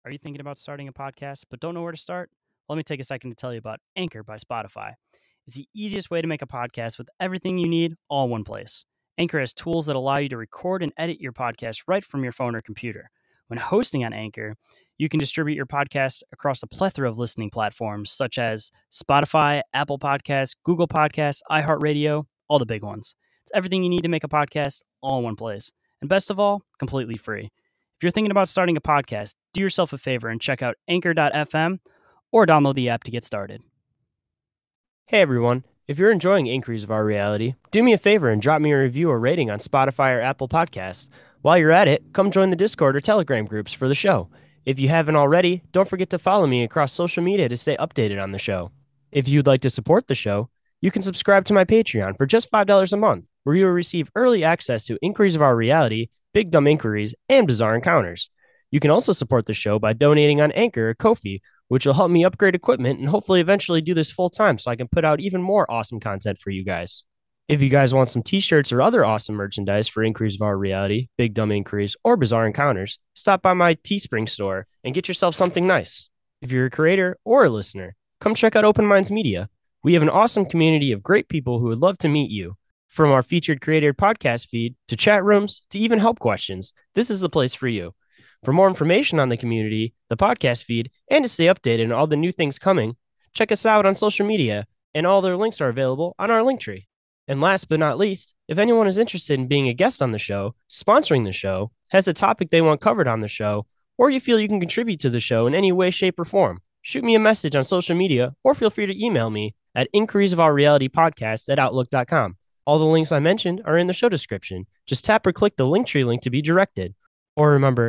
Are you thinking about starting a podcast but don't know where to start? Let me take a second to tell you about Anchor by Spotify. It's the easiest way to make a podcast with everything you need all in one place. Anchor has tools that allow you to record and edit your podcast right from your phone or computer. When hosting on Anchor, you can distribute your podcast across a plethora of listening platforms such as Spotify, Apple Podcasts, Google Podcasts, iHeartRadio, all the big ones. It's everything you need to make a podcast all in one place. And best of all, completely free. If you're thinking about starting a podcast, do yourself a favor and check out anchor.fm or download the app to get started. Hey everyone, if you're enjoying Inquiries of Our Reality, do me a favor and drop me a review or rating on Spotify or Apple Podcasts. While you're at it, come join the Discord or Telegram groups for the show. If you haven't already, don't forget to follow me across social media to stay updated on the show. If you'd like to support the show, you can subscribe to my Patreon for just $5 a month, where you will receive early access to Inquiries of Our Reality, Big Dumb Inquiries, and Bizarre Encounters. You can also support the show by donating on Anchor or Ko-fi, which will help me upgrade equipment and hopefully eventually do this full time so I can put out even more awesome content for you guys. If you guys want some t-shirts or other awesome merchandise for Inquiries of Our Reality, Big Dumb Inquiries, or Bizarre Encounters, stop by my Teespring store and get yourself something nice. If you're a creator or a listener, come check out Open Minds Media. We have an awesome community of great people who would love to meet you. From our featured creator podcast feed to chat rooms to even help questions, this is the place for you. For more information on the community, the podcast feed, and to stay updated on all the new things coming, check us out on social media, and all their links are available on our Linktree. And last but not least, if anyone is interested in being a guest on the show, sponsoring the show, has a topic they want covered on the show, or you feel you can contribute to the show in any way, shape, or form, shoot me a message on social media or feel free to email me at inquiriesofourrealitypodcast@outlook.com. All the links I mentioned are in the show description. Just tap or click the Linktree link to be directed. Or remember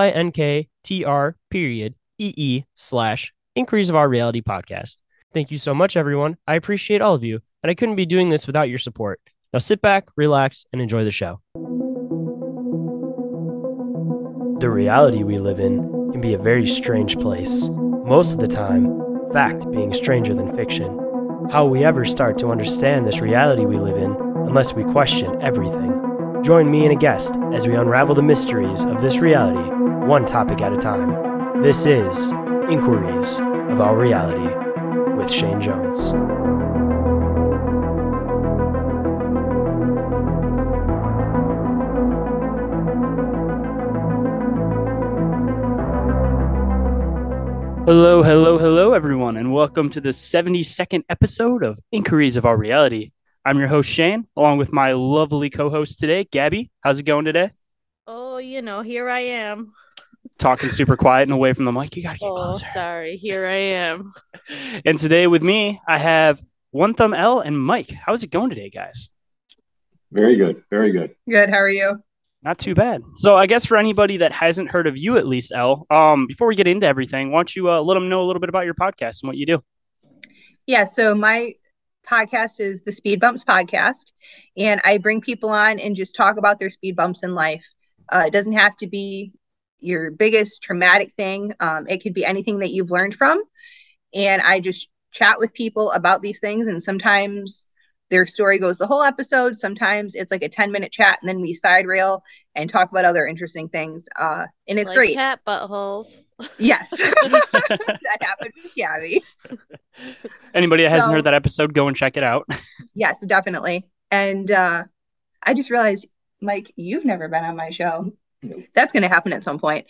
linktr.ee/Inquiries of Our Reality Podcast. Thank you so much, everyone. I appreciate all of you, and I couldn't be doing this without your support. Now sit back, relax, and enjoy the show. The reality we live in can be a very strange place. Most of the time, fact being stranger than fiction. How will we ever start to understand this reality we live in unless we question everything? Join me and a guest as we unravel the mysteries of this reality, one topic at a time. This is Inquiries of Our Reality with Shane Jones. Hello, everyone, and welcome to the 72nd episode of Inquiries of Our Reality. I'm your host, Shane, along with my lovely co-host today, Gabby. How's it going today? Oh, here I am. Talking super quiet and away from the mic. You gotta get closer. Sorry. Here I am. And today with me, I have One Thumb L and Mike. How's it going today, guys? Very good. Very good. Good. How are you? Not too bad. So I guess for anybody that hasn't heard of you, at least, Elle, before we get into everything, why don't you let them know a little bit about your podcast and what you do? Yeah. So my podcast is the Speed Bumps Podcast, and I bring people on and just talk about their speed bumps in life. It doesn't have to be your biggest traumatic thing. It could be anything that you've learned from. And I just chat with people about these things. And sometimes their story goes the whole episode. Sometimes it's like a 10-minute chat and then we side rail and talk about other interesting things. And it's like great. Cat buttholes. Yes. That happened with Gabby. Anybody that hasn't heard that episode, go and check it out. Yes, definitely. And I just realized, Mike, you've never been on my show. Nope. That's going to happen at some point.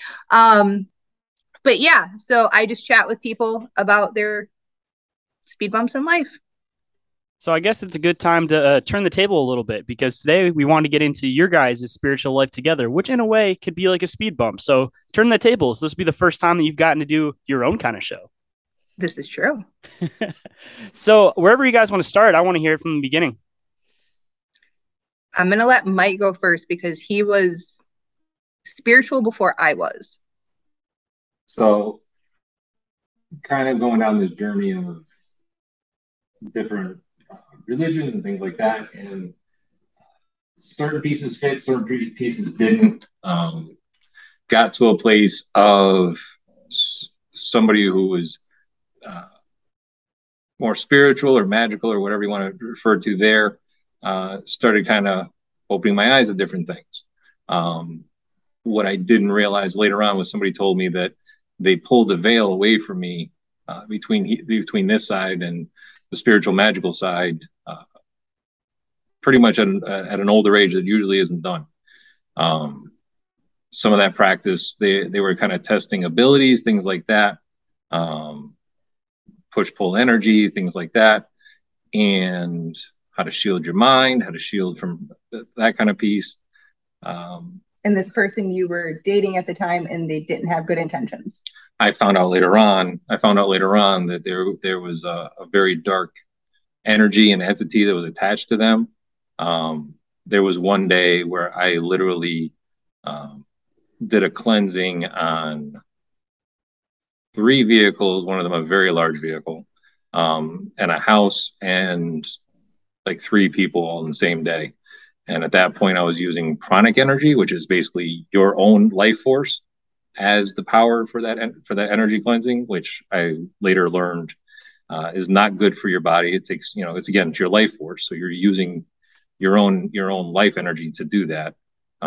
But yeah, so I just chat with people about their speed bumps in life. So I guess it's a good time to turn the table a little bit, because today we want to get into your guys' spiritual life together, which in a way could be like a speed bump. So turn the tables. This will be the first time that you've gotten to do your own kind of show. This is true. So wherever you guys want to start, I want to hear it from the beginning. I'm going to let Mike go first because he was spiritual before I was. So kind of going down this journey of different religions and things like that, and certain pieces fit, certain pieces didn't. Got to a place of somebody who was more spiritual or magical or whatever you want to refer to there, started kind of opening my eyes to different things. What I didn't realize later on was somebody told me that they pulled the veil away from me between this side and the spiritual magical side, pretty much at an older age that usually isn't done. Some of that practice, they were kind of testing abilities, things like that, push-pull energy, things like that, and how to shield your mind, how to shield from that kind of piece. And this person you were dating at the time, and they didn't have good intentions. I found out later on that there was a very dark energy and entity that was attached to them. There was one day where I literally did a cleansing on 3 vehicles, one of them a very large vehicle, and a house, and like 3 people all in the same day. And at that point, I was using pranic energy, which is basically your own life force, as the power for that energy cleansing, which I later learned is not good for your body. It takes, it's your life force, so you're using your own life energy to do that.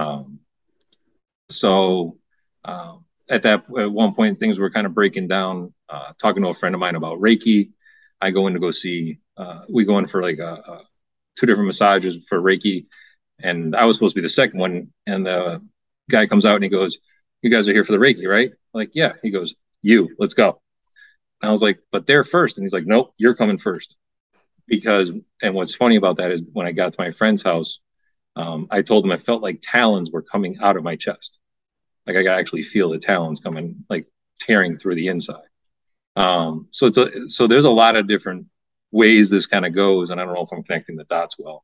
At one point, things were kind of breaking down. Talking to a friend of mine about Reiki, I go in to go see. We go in for like 2 different massages for Reiki, and I was supposed to be the second one. And the guy comes out and he goes, "You guys are here for the Reiki, right?" I'm like, "Yeah." He goes, "Let's go." And I was like, "But they're first." And he's like, "Nope, you're coming first." And what's funny about that is when I got to my friend's house, I told him I felt like talons were coming out of my chest. Like I could actually feel the talons coming, like tearing through the inside. So there's a lot of different ways this kind of goes, and I don't know if I'm connecting the dots well.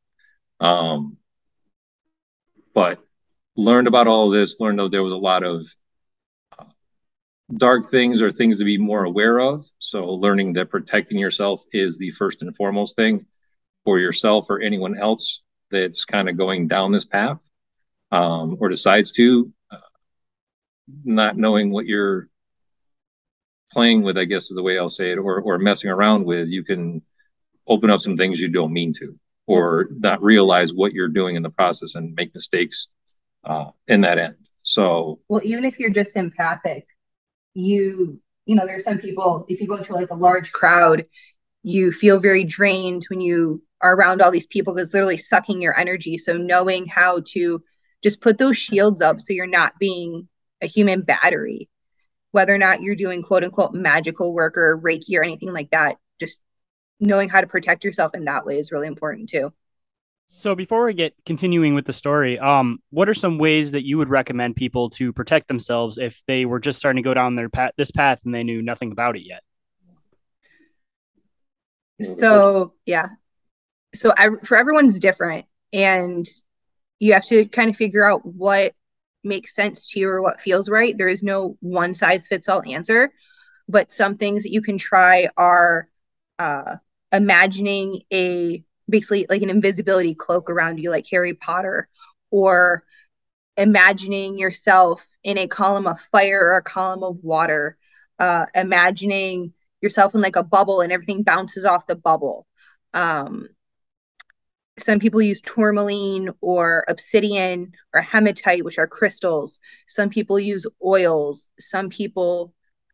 But learned about all of this, learned that there was a lot of dark things or things to be more aware of. So learning that protecting yourself is the first and foremost thing for yourself or anyone else that's kind of going down this path, or decides to, not knowing what you're playing with, I guess is the way I'll say it, or messing around with, you can open up some things you don't mean to, or not realize what you're doing in the process and make mistakes in that end. So, well, even if you're just empathic, there's some people, if you go into like a large crowd, you feel very drained when you are around all these people because literally sucking your energy. So knowing how to just put those shields up so you're not being a human battery, whether or not you're doing quote unquote magical work or Reiki or anything like that, just knowing how to protect yourself in that way is really important too. So before we get continuing with the story, what are some ways that you would recommend people to protect themselves if they were just starting to go down this path and they knew nothing about it yet? So for everyone's different, and you have to kind of figure out what makes sense to you or what feels right. There is no one size fits all answer, but some things that you can try are imagining basically like an invisibility cloak around you, like Harry Potter, or imagining yourself in a column of fire or a column of water, imagining yourself in like a bubble and everything bounces off the bubble. Some people use tourmaline or obsidian or hematite, which are crystals. Some people use oils. Some people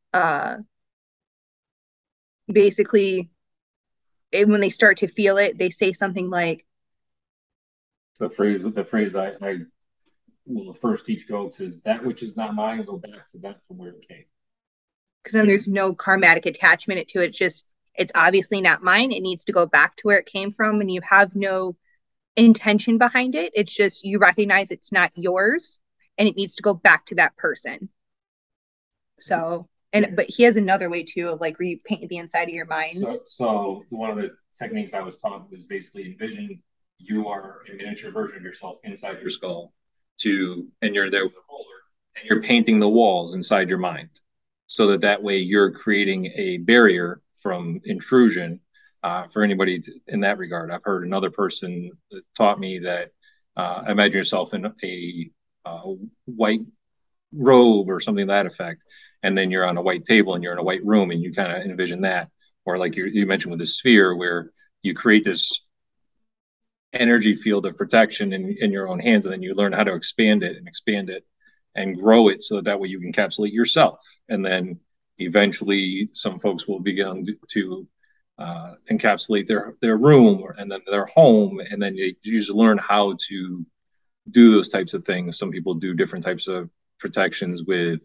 basically, when they start to feel it, they say something like, the phrase I will first teach folks is, "That which is not mine, go back to that from where it came." Because then there's no karmatic attachment to it. It's obviously not mine. It needs to go back to where it came from, and you have no intention behind it. It's just you recognize it's not yours, and it needs to go back to that person. So, but he has another way too of like repaint the inside of your mind. So one of the techniques I was taught was basically envision you are a miniature version of yourself inside your skull, and you're there with a roller, and you're painting the walls inside your mind, so that way you're creating a barrier from intrusion for anybody in that regard. I've heard another person that taught me that imagine yourself in a white robe or something to that effect, and then you're on a white table and you're in a white room, and you kind of envision that. Or like you mentioned with the sphere, where you create this energy field of protection in your own hands, and then you learn how to expand it. and grow it so that way you can encapsulate yourself. And then eventually some folks will begin to encapsulate their room and then their home. And then you usually learn how to do those types of things. Some people do different types of protections with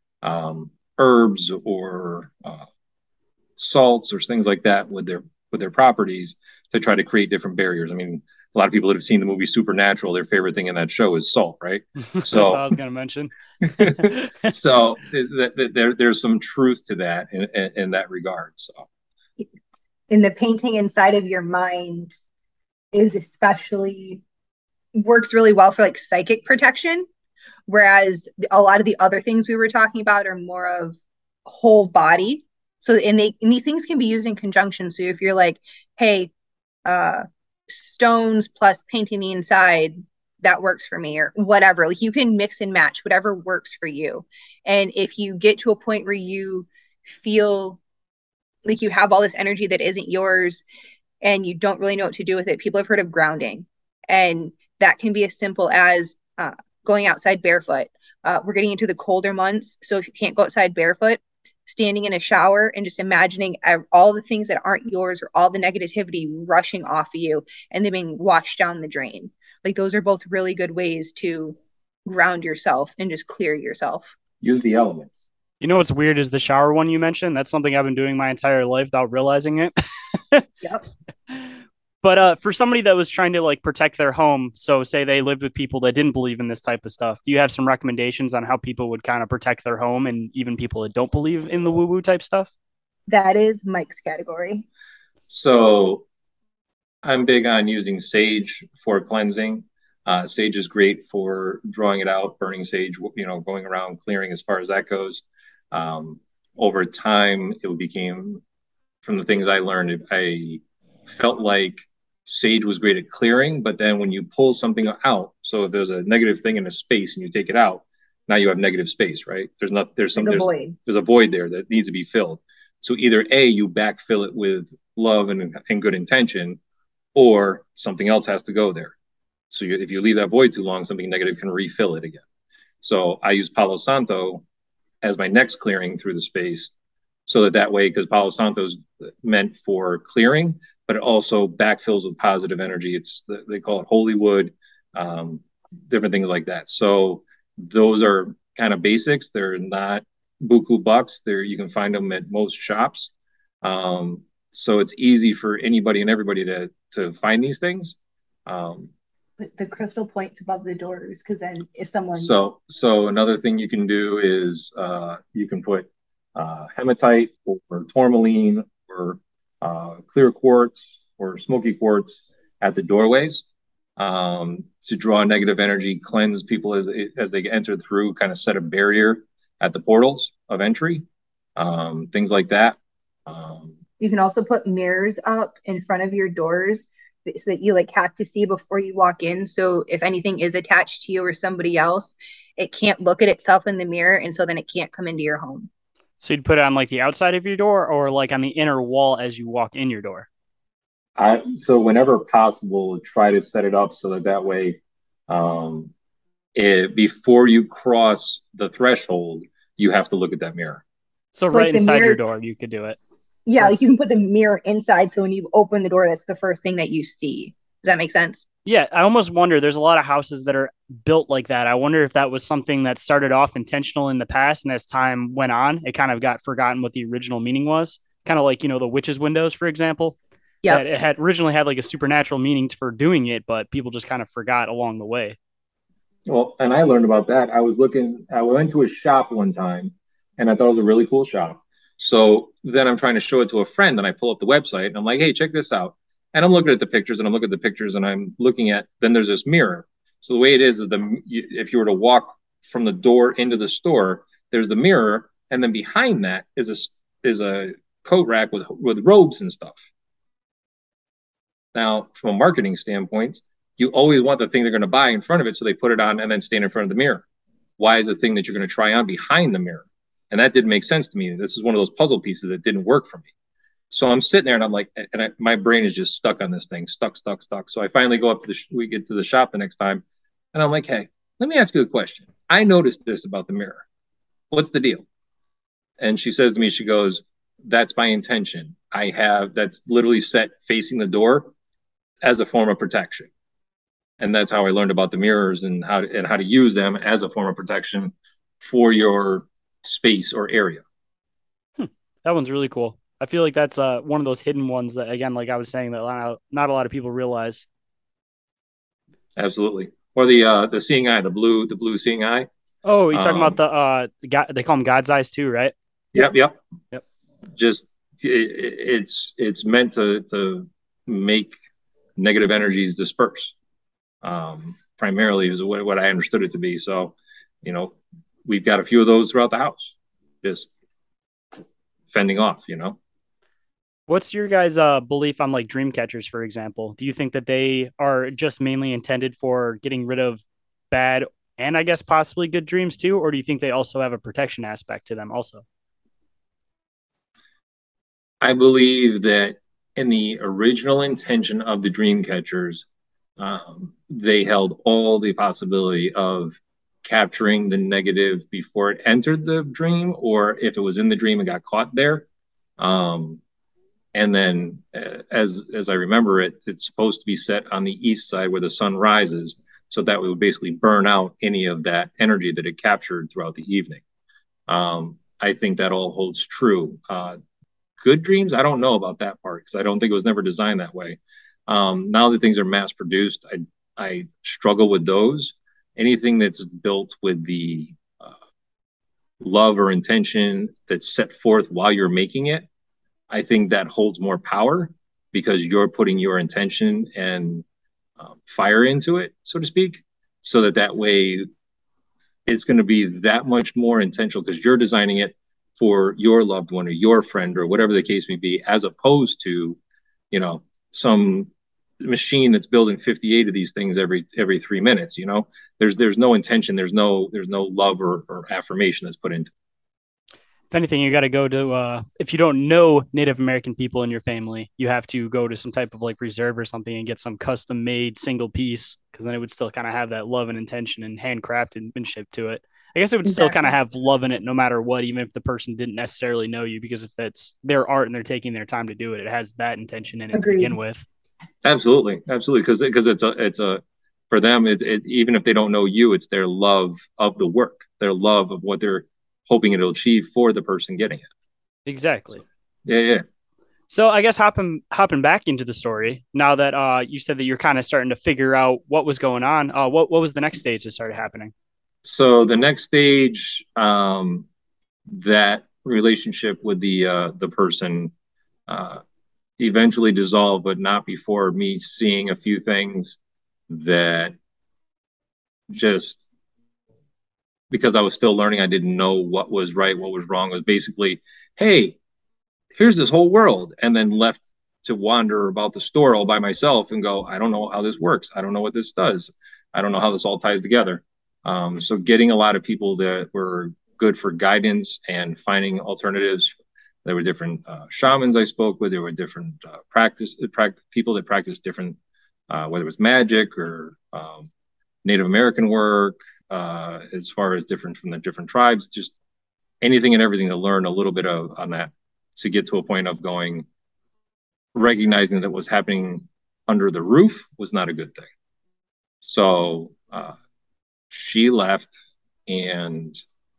herbs or salts or things like that with their properties to try to create different barriers. I mean, a lot of people that have seen the movie Supernatural, their favorite thing in that show is salt, right? So that's what I was going to mention. So there's some truth to that in that regard. So, in the painting inside of your mind is especially works really well for like psychic protection, whereas a lot of the other things we were talking about are more of whole body. So and these things can be used in conjunction. So if you're like, hey, stones plus painting the inside, that works for me, or whatever, like you can mix and match whatever works for you. And if you get to a point where you feel like you have all this energy that isn't yours and you don't really know what to do with it, people have heard of grounding, and that can be as simple as going outside barefoot. We're getting into the colder months, so if you can't go outside barefoot, standing in a shower and just imagining all the things that aren't yours or all the negativity rushing off of you and then being washed down the drain. Like those are both really good ways to ground yourself and just clear yourself. Use the elements. You know what's weird is the shower one you mentioned. That's something I've been doing my entire life without realizing it. Yep. But for somebody that was trying to like protect their home, so say they lived with people that didn't believe in this type of stuff, do you have some recommendations on how people would kind of protect their home, and even people that don't believe in the woo-woo type stuff? That is Mike's category. So I'm big on using sage for cleansing. Sage is great for drawing it out, burning sage, going around clearing as far as that goes. Over time, it became, from the things I learned, I felt like sage was great at clearing, but then when you pull something out, so if there's a negative thing in a space and you take it out, now you have negative space, right? There's a void there that needs to be filled. So either A, you backfill it with love and good intention, or something else has to go there. So if you leave that void too long, something negative can refill it again. So I use Palo Santo as my next clearing through the space, so that way, because Palo Santo is meant for clearing, but it also backfills with positive energy. They call it holy wood, different things like that. So those are kind of basics. They're not buku bucks. You can find them at most shops. So it's easy for anybody and everybody to find these things. Put the crystal points above the doors, because then if someone... So another thing you can do is you can put hematite or tourmaline or clear quartz or smoky quartz at the doorways to draw negative energy, cleanse people as they enter through, kind of set a barrier at the portals of entry, things like that. You can also put mirrors up in front of your doors so that you like have to see before you walk in. So if anything is attached to you or somebody else, it can't look at itself in the mirror, and so then it can't come into your home. So you'd put it on like the outside of your door, or like on the inner wall as you walk in your door? So whenever possible, try to set it up so that way, before you cross the threshold, you have to look at that mirror. So right like inside your door, you could do it. Yeah, like you can put the mirror inside, so when you open the door, that's the first thing that you see. Does that make sense? Yeah, I almost wonder, there's a lot of houses that are built like that. I wonder if that was something that started off intentional in the past, and as time went on, it kind of got forgotten what the original meaning was. Kind of like, the witches' windows, for example. Yeah, it had originally had like a supernatural meaning for doing it, but people just kind of forgot along the way. Well, and I learned about that. I went to a shop one time, and I thought it was a really cool shop. So then I'm trying to show it to a friend, and I pull up the website, and I'm like, hey, check this out. And I'm looking at the pictures, and I'm looking at, then there's this mirror. So the way it is if you were to walk from the door into the store, there's the mirror, and then behind that is a coat rack with robes and stuff. Now, from a marketing standpoint, you always want the thing they're going to buy in front of it, so they put it on and then stand in front of the mirror. Why is the thing that you're going to try on behind the mirror? And that didn't make sense to me. This is one of those puzzle pieces that didn't work for me. So I'm sitting there and I'm like, my brain is just stuck on this thing, stuck. So I finally go up we get to the shop the next time, and I'm like, hey, let me ask you a question. I noticed this about the mirror. What's the deal? And she says to me, she goes, that's my intention. That's literally set facing the door as a form of protection. And that's how I learned about the mirrors and how to use them as a form of protection for your space or area. That one's really cool. I feel like that's one of those hidden ones that, again, like I was saying, that not a lot of people realize. Absolutely. Or the seeing eye, the blue seeing eye. Oh, you're talking about the God, they call them God's eyes too, right? Yep. Just it's meant to make negative energies disperse. Primarily is what I understood it to be. So, we've got a few of those throughout the house, just fending off. What's your guys' belief on like dream catchers, for example? Do you think that they are just mainly intended for getting rid of bad and I guess possibly good dreams too, or do you think they also have a protection aspect to them also? I believe that in the original intention of the dream catchers, they held all the possibility of capturing the negative before it entered the dream, or if it was in the dream and got caught there. And then, as I remember it, it's supposed to be set on the east side where the sun rises, so that we would basically burn out any of that energy that it captured throughout the evening. I think that all holds true. Good dreams, I don't know about that part because I don't think it was never designed that way. Now that things are mass produced, I struggle with those. Anything that's built with the love or intention that's set forth while you're making it, I think that holds more power because you're putting your intention and fire into it, so to speak, so that way it's going to be that much more intentional because you're designing it for your loved one or your friend or whatever the case may be, as opposed to, some machine that's building 58 of these things every 3 minutes. There's no intention, there's no love or affirmation that's put into it. If anything, you got to go to, if you don't know Native American people in your family, you have to go to some type of like reserve or something and get some custom made single piece, because then it would still kind of have that love and intention and handcrafted to it. I guess it would still kind of have love in it no matter what, even if the person didn't necessarily know you, because if that's their art and they're taking their time to do it, it has that intention in it to begin with. Absolutely. Because it's a for them, it even if they don't know you, it's their love of the work, their love of what they're hoping it'll achieve for the person getting it. Exactly. Yeah. So I guess hopping back into the story, now that you said that you're kind of starting to figure out what was going on, what was the next stage that started happening? So the next stage, that relationship with the person eventually dissolved, but not before me seeing a few things that just because I was still learning, I didn't know what was right, what was wrong. It was basically, hey, here's this whole world, and then left to wander about the store all by myself and go, I don't know how this works. I don't know what this does. I don't know how this all ties together. So getting a lot of people that were good for guidance and finding alternatives. There were different shamans I spoke with. There were different people that practiced different, whether it was magic or Native American work, as far as different from the different tribes, just anything and everything to learn a little bit of on that, to get to a point of recognizing that what's happening under the roof was not a good thing. So she left, and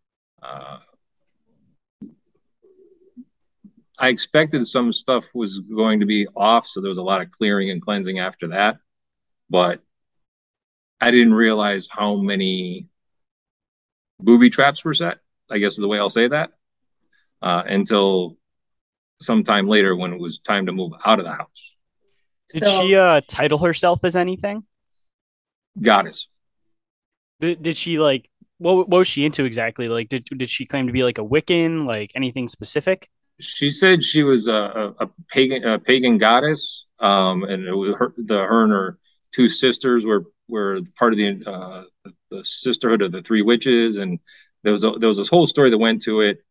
I expected some stuff was going to be off, so there was a lot of clearing and cleansing after that, but I didn't realize how many booby traps were set, I guess is the way I'll say that, until sometime later when it was time to move out of the house. Did she title herself as anything? Goddess. Did she like, what was she into exactly? Like, did she claim to be like a Wiccan, like anything specific? She said she was a pagan goddess, and it was her and her two sisters were part of the sisterhood of the three witches, and there was this whole story that went to it.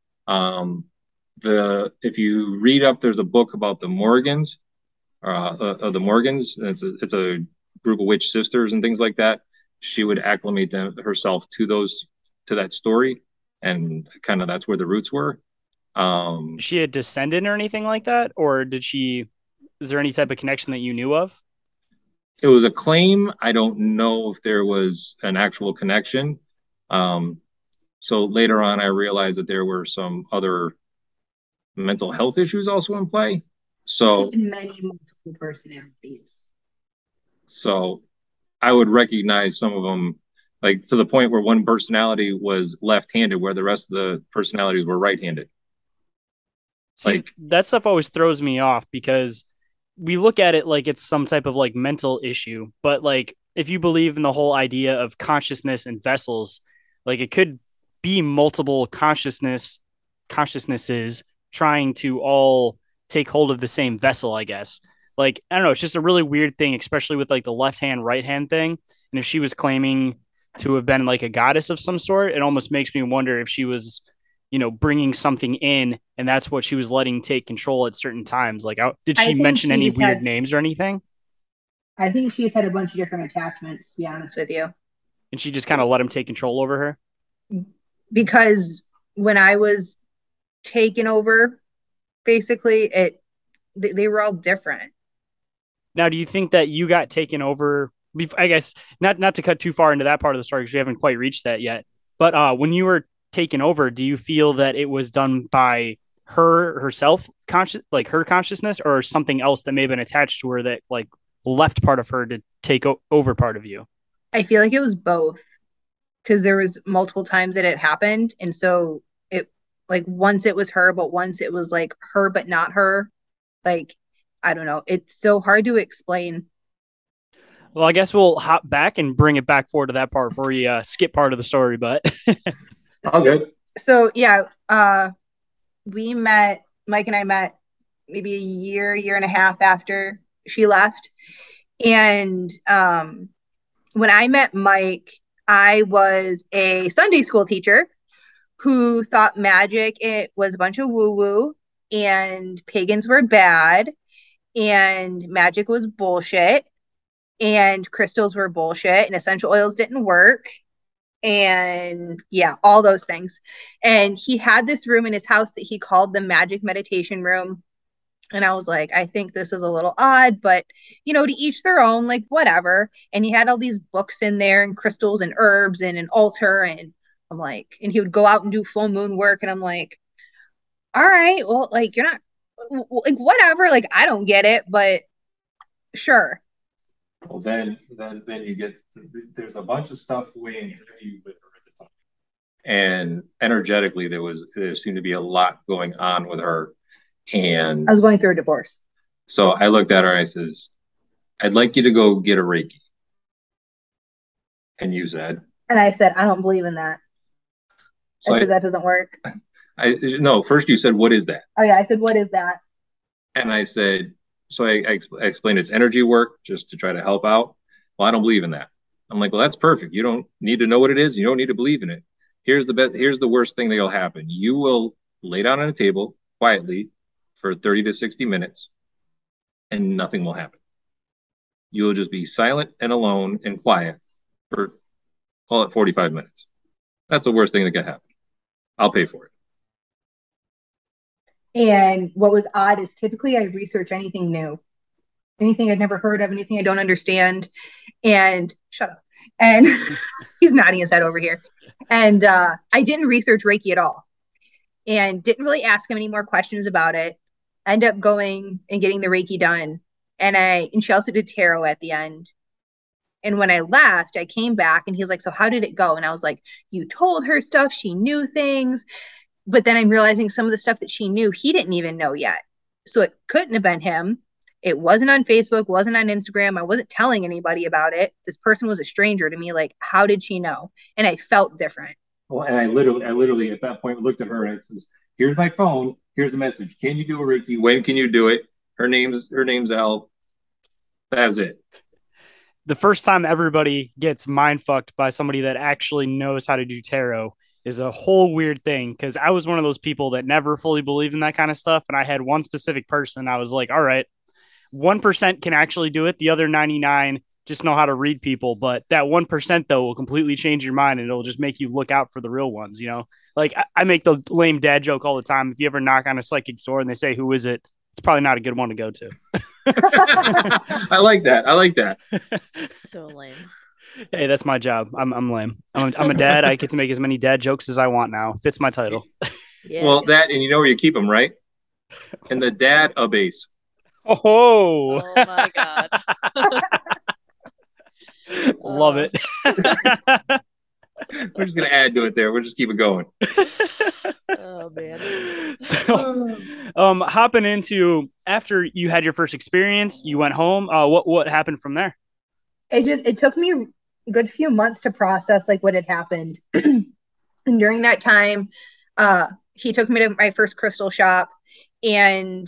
If you read up, there's a book about the Morgans, of the Morgans. It's a group of witch sisters and things like that. She would acclimate herself to those to that story, and kind of that's where the roots were. Is she a descendant or anything like that, or is there any type of connection that you knew of? It was a claim. I don't know if there was an actual connection. So later on, I realized that there were some other mental health issues also in play. So many multiple personalities. So I would recognize some of them, like to the point where one personality was left-handed, where the rest of the personalities were right-handed. See, like that stuff always throws me off because we look at it like it's some type of like mental issue, but like if you believe in the whole idea of consciousness and vessels, like it could be multiple consciousnesses trying to all take hold of the same vessel, I guess. Like, I don't know, it's just a really weird thing, especially with like the left hand, right hand thing. And if she was claiming to have been like a goddess of some sort, it almost makes me wonder if she was, bringing something in and that's what she was letting take control at certain times. Like, did she mention any weird names or anything? I think she's had a bunch of different attachments, to be honest with you. And she just kind of let him take control over her? Because when I was taken over, basically, they were all different. Now, do you think that you got taken over? I guess not to cut too far into that part of the story because we haven't quite reached that yet. But when you were taken over, do you feel that it was done by herself, like her consciousness, or something else that may have been attached to her that like left part of her to take over part of you? I feel like it was both because there was multiple times that it happened, and so it like once it was her, but once it was like her but not her. Like, I don't know. It's so hard to explain. Well, I guess we'll hop back and bring it back forward to that part before you skip part of the story, but all good. So yeah, Mike and I met maybe a year and a half after she left. And when I met Mike, I was a Sunday school teacher who thought magic, it was a bunch of woo-woo and pagans were bad and magic was bullshit and crystals were bullshit and essential oils didn't work. And yeah, all those things. And he had this room in his house that he called the magic meditation room. And I was like, I think this is a little odd, but to each their own, like whatever. And he had all these books in there and crystals and herbs and an altar. And I'm like, and he would go out and do full moon work. And I'm like, all right, well, like you're not like whatever, like I don't get it, but sure. Well, then you get there's a bunch of stuff weighing heavy with her at the time, and energetically there seemed to be a lot going on with her, and I was going through a divorce. So I looked at her and I says, "I'd like you to go get a Reiki." And you said, and I said, I don't believe in that. So I said that doesn't work. No, first you said, "What is that?" Oh yeah, I said, "What is that?" And I said, so I explained it's energy work just to try to help out. Well, I don't believe in that. I'm like, well, that's perfect. You don't need to know what it is. You don't need to believe in it. Here's the worst thing that'll happen. You will lay down on a table quietly for 30 to 60 minutes and nothing will happen. You will just be silent and alone and quiet for, call it 45 minutes. That's the worst thing that can happen. I'll pay for it. And what was odd is typically I research anything new, anything I'd never heard of, anything I don't understand. And shut up. And he's nodding his head over here. And I didn't research Reiki at all and didn't really ask him any more questions about it. End up going and getting the Reiki done. And she also did tarot at the end. And when I left, I came back and he's like, so how did it go? And I was like, you told her stuff. She knew things. But then I'm realizing some of the stuff that she knew, he didn't even know yet. So it couldn't have been him. It wasn't on Facebook, wasn't on Instagram. I wasn't telling anybody about it. This person was a stranger to me. Like, how did she know? And I felt different. Well, and I literally at that point looked at her and it says, here's my phone. Here's the message. Can you do a Reiki? When can you do it? Her name's Al. That's it. The first time everybody gets mind fucked by somebody that actually knows how to do tarot is a whole weird thing, because I was one of those people that never fully believed in that kind of stuff. And I had one specific person. I was like, all right, 1% can actually do it. The other 99 just know how to read people. But that 1% though will completely change your mind, and it'll just make you look out for the real ones. Like I make the lame dad joke all the time. If you ever knock on a psychic door and they say, "Who is it?" It's probably not a good one to go to. I like that. I like that. So lame. Hey, that's my job. I'm lame. I'm a dad. I get to make as many dad jokes as I want now. Fits my title. Yeah. Well, that, and you know where you keep them, right? In the dad a base. Oh, Oh my God. love it. We're just gonna add to it there. We'll just keep it going. Oh man. So, hopping into after you had your first experience, you went home. What happened from there? It took me a good few months to process like what had happened. And during that time, he took me to my first crystal shop, and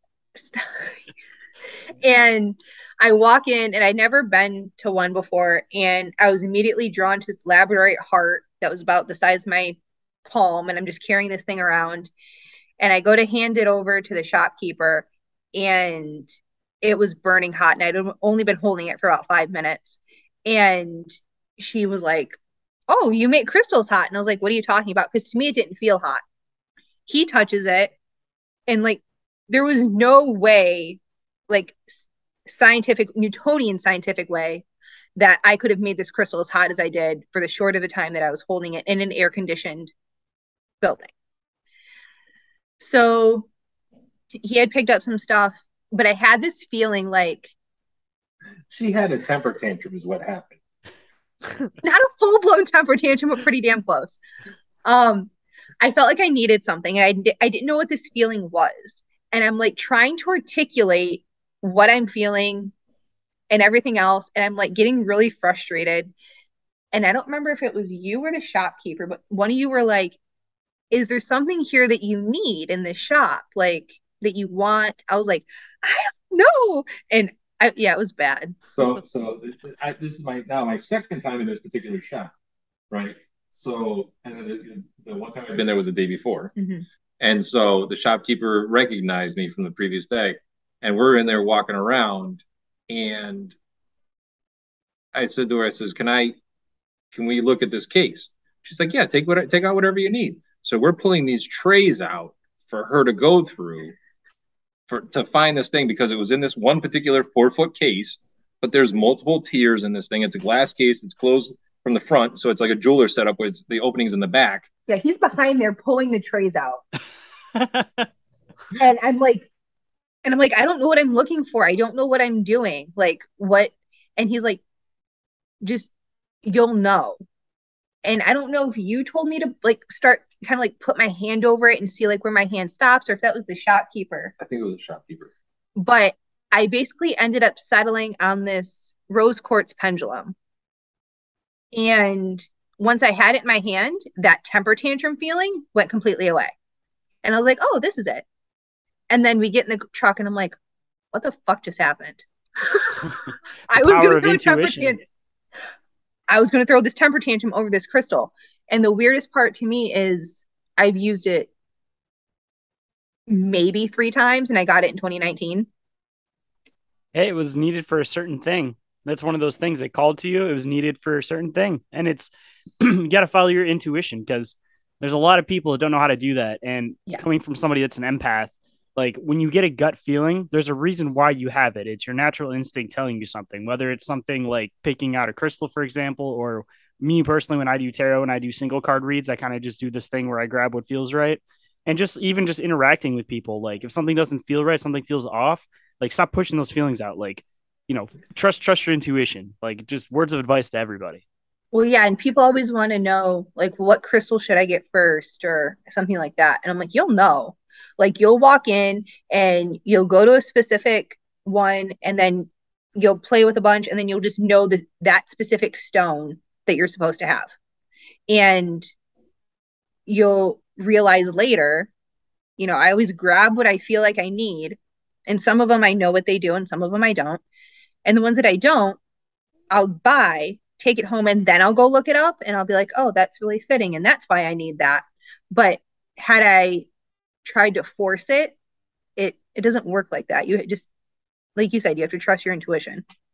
I walk in, and I'd never been to one before, and I was immediately drawn to this labradorite heart that was about the size of my palm, and I'm just carrying this thing around, and I go to hand it over to the shopkeeper, and it was burning hot, and I'd only been holding it for about 5 minutes, and she was like, "Oh, you make crystals hot," and I was like, "What are you talking about?" Because to me it didn't feel hot. He touches it, and like there was no way, like Newtonian scientific way, that I could have made this crystal as hot as I did for the short of a time that I was holding it in an air conditioned building. So he had picked up some stuff, but I had this feeling like She had a temper tantrum, is what happened. not a full blown temper tantrum, but pretty damn close. I felt like I needed something, and I didn't know what this feeling was. And I'm like trying to articulate what I'm feeling and everything else. And I'm like getting really frustrated. And I don't remember if it was you or the shopkeeper, but one of you were like, "Is there something here that you need in this shop? Like that you want?" I was like, "I don't know." And yeah, it was bad. So this is my second time in this particular shop, right? So, and the one time I've been there was the day before. Mm-hmm. And so the shopkeeper recognized me from the previous day, and we're in there walking around, and I said to her, I says, can we look at this case? She's like, yeah, take out whatever you need. So we're pulling these trays out for her to go through to find this thing, because it was in this one particular 4-foot case, but there's multiple tiers in this thing. It's a glass case. It's closed from the front. So it's like a jeweler setup with the openings in the back. Yeah, he's behind there pulling the trays out. And I'm like, I don't know what I'm looking for. I don't know what I'm doing. Like, what? And he's like, just, you'll know. And I don't know if you told me to like start kind of like put my hand over it and see like where my hand stops, or if that was the shopkeeper. I think it was a shopkeeper. But I basically ended up settling on this rose quartz pendulum. And once I had it in my hand, that temper tantrum feeling went completely away. And I was like, "Oh, this is it." And then we get in the truck, and I'm like, "What the fuck just happened?" I was going to throw a temper tantrum. I was going to throw this temper tantrum over this crystal. And the weirdest part to me is I've used it maybe 3 times, and I got it in 2019. Hey, it was needed for a certain thing. That's one of those things that called to you. It was needed for a certain thing. And it's, you got to follow your intuition, because there's a lot of people that don't know how to do that. And coming from somebody that's an empath, like when you get a gut feeling, there's a reason why you have it. It's your natural instinct telling you something, whether it's something like picking out a crystal, for example, or me personally, when I do tarot and I do single card reads, I kind of just do this thing where I grab what feels right. And just interacting with people. Like if something doesn't feel right, something feels off, like stop pushing those feelings out. Like, trust your intuition. Like just words of advice to everybody. Well, yeah. And people always want to know, like, what crystal should I get first or something like that. And I'm like, you'll know. Like you'll walk in and you'll go to a specific one, and then you'll play with a bunch, and then you'll just know that specific stone that you're supposed to have. And you'll realize later, I always grab what I feel like I need. And some of them I know what they do, and some of them I don't. And the ones that I don't, I'll buy, take it home, and then I'll go look it up, and I'll be like, "Oh, that's really fitting, and that's why I need that." But had I tried to force it, it doesn't work like that. You just, like you said, you have to trust your intuition.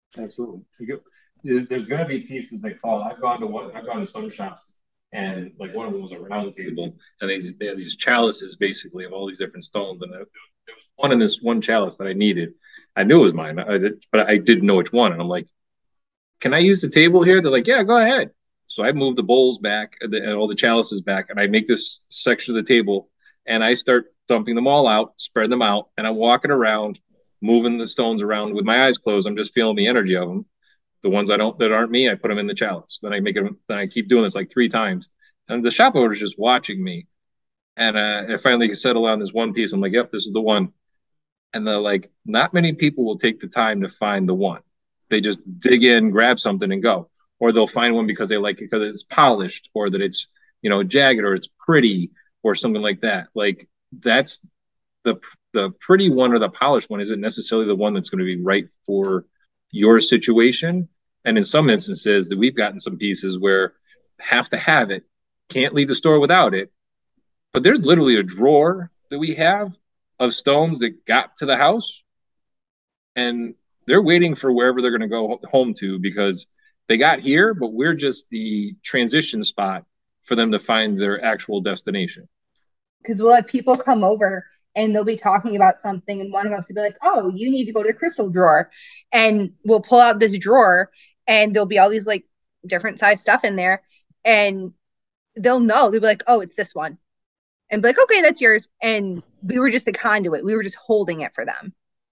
Absolutely. There's going to be pieces that call. I've gone to some shops, and like one of them was a round table, and they had these chalices basically of all these different stones, and there was one in this one chalice that I needed. I knew it was mine, but I didn't know which one, and I'm like, "Can I use the table here?" They're like, "Yeah, go ahead." So I move the bowls back and all the chalices back, and I make this section of the table, and I start dumping them all out, spread them out, and I'm walking around, moving the stones around with my eyes closed. I'm just feeling the energy of them. The ones that aren't me, I put them in the chalice. Then I make them. Then I keep doing this like 3 times, and the shop owner's just watching me. And I finally settle on this one piece. I'm like, "Yep, this is the one." And they're like, not many people will take the time to find the one. They just dig in, grab something, and go. Or they'll find one because they like it because it's polished, or that it's jagged, or it's pretty, or something like that. Like that's the pretty one or the polished one isn't necessarily the one that's going to be right for your situation. And in some instances, that we've gotten some pieces where have to have it, can't leave the store without it. But there's literally a drawer that we have of stones that got to the house, and they're waiting for wherever they're going to go home to because they got here, but we're just the transition spot for them to find their actual destination. Because we'll have people come over and they'll be talking about something, and one of us will be like, "Oh, you need to go to the crystal drawer," and we'll pull out this drawer, and there'll be all these like different size stuff in there, and they'll be like, "Oh, it's this one," and be like, "Okay, that's yours," and we were just the conduit. We were just holding it for them.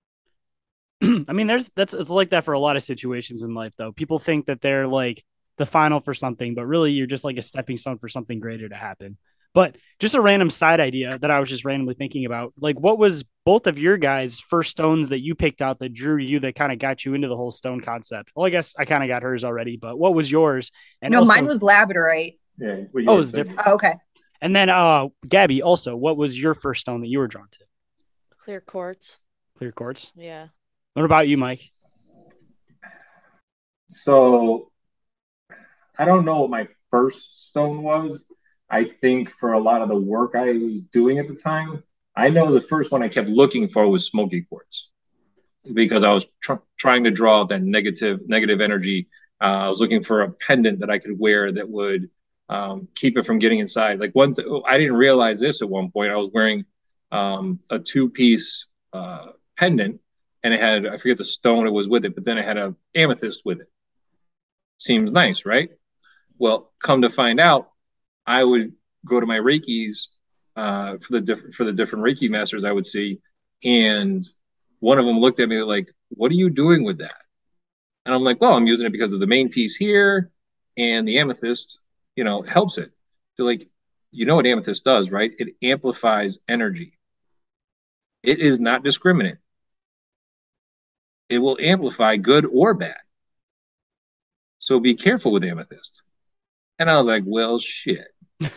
I mean, it's like that for a lot of situations in life, though. People think that they're like the final for something, but really you're just like a stepping stone for something greater to happen. But just a random side idea that I was just randomly thinking about, like what was both of your guys' first stones that you picked out that drew you, that kind of got you into the whole stone concept? Well, I guess I kind of got hers already, but what was yours? And no, also, mine was labradorite. Yeah. Oh, it was different. Oh, okay. And then Gabby, also, what was your first stone that you were drawn to? Clear quartz. Clear quartz. Yeah. What about you, Mike? So I don't know what my first stone was. I think for a lot of the work I was doing at the time, I know the first one I kept looking for was smoky quartz because I was trying to draw out that negative energy. I was looking for a pendant that I could wear that would keep it from getting inside. Like I didn't realize this at one point. I was wearing a 2-piece pendant, and it had, I forget the stone it was with it, but then it had an amethyst with it. Seems nice, right? Well, come to find out, I would go to my Reikis for the different Reiki masters I would see, and one of them looked at me like, "What are you doing with that?" And I'm like, "Well, I'm using it because of the main piece here, and the amethyst, helps it." They're like, "You know what amethyst does, right? It amplifies energy. It is not discriminate. It will amplify good or bad. So be careful with amethyst." And I was like, "Well, shit."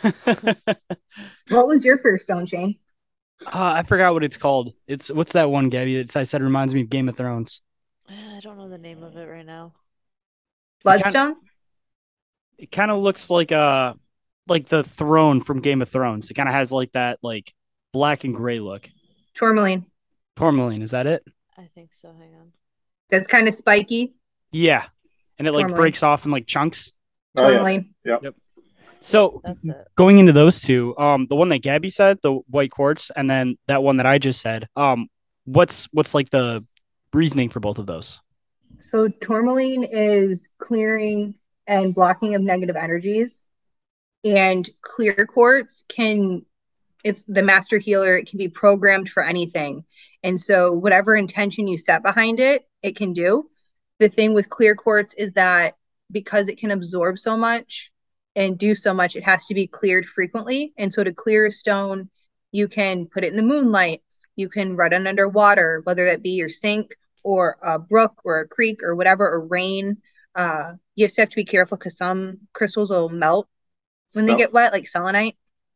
What was your first stone, Shane? I forgot what it's called. What's that one, Gabby? That I said reminds me of Game of Thrones. I don't know the name of it right now. Bloodstone? It kind of looks like the throne from Game of Thrones. It kind of has like that like black and gray look. Tourmaline. Tourmaline, is that it? I think so. Hang on. That's kind of spiky. Yeah. And it like Tourmaline. breaks off in like chunks. Tourmaline. Oh, yeah. Yep. So That's it. going into those two, the one that Gabby said, the white quartz, and then that one that I just said, what's like the reasoning for both of those? So tourmaline is clearing and blocking of negative energies, and clear quartz it's the master healer. It can be programmed for anything, and so whatever intention you set behind it, it can do. The thing with clear quartz is that because it can absorb so much and do so much, it has to be cleared frequently. And so to clear a stone, you can put it in the moonlight, you can run it underwater, whether that be your sink or a brook or a creek or whatever, or rain. You just have to be careful because some crystals will melt when they get wet, like selenite.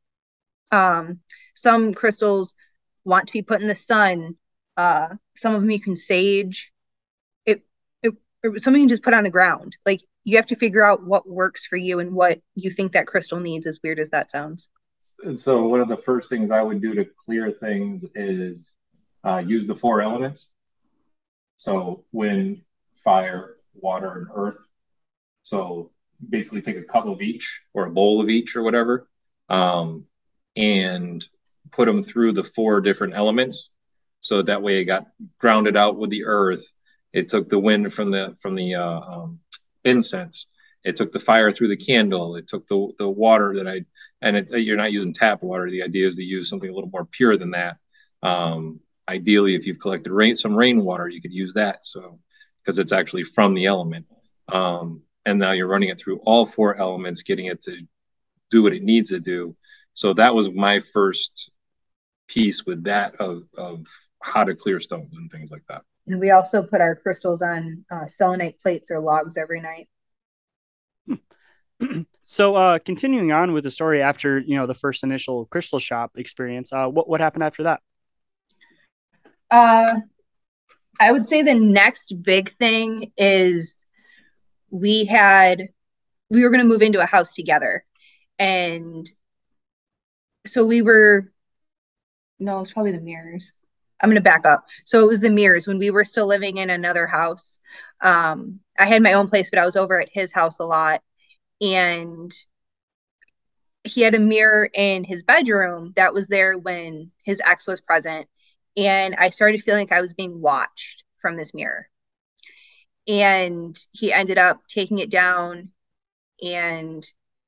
Some crystals want to be put in the sun. Some of them you can sage. Something you can just put on the ground. Like, you have to figure out what works for you and what you think that crystal needs, as weird as that sounds. So one of the first things I would do to clear things is use the 4 elements. So wind, fire, water, and earth. So basically take a cup of each or a bowl of each or whatever, and put them through the 4 different elements. So that way it got grounded out with the earth. It took the wind from the incense. It took the fire through the candle. It took the water you're not using tap water. The idea is to use something a little more pure than that. Ideally, if you've collected some rainwater, you could use that. So, because it's actually from the element. And now you're running it through all 4 elements, getting it to do what it needs to do. So that was my first piece with that of how to clear stones and things like that. And we also put our crystals on selenite plates or logs every night. So continuing on with the story after, the first initial crystal shop experience, what happened after that? I would say the next big thing is we were going to move into a house together. And so it's probably the mirrors. I'm going to back up. So it was the mirrors when we were still living in another house. I had my own place, but I was over at his house a lot. And he had a mirror in his bedroom that was there when his ex was present. And I started feeling like I was being watched from this mirror. And he ended up taking it down and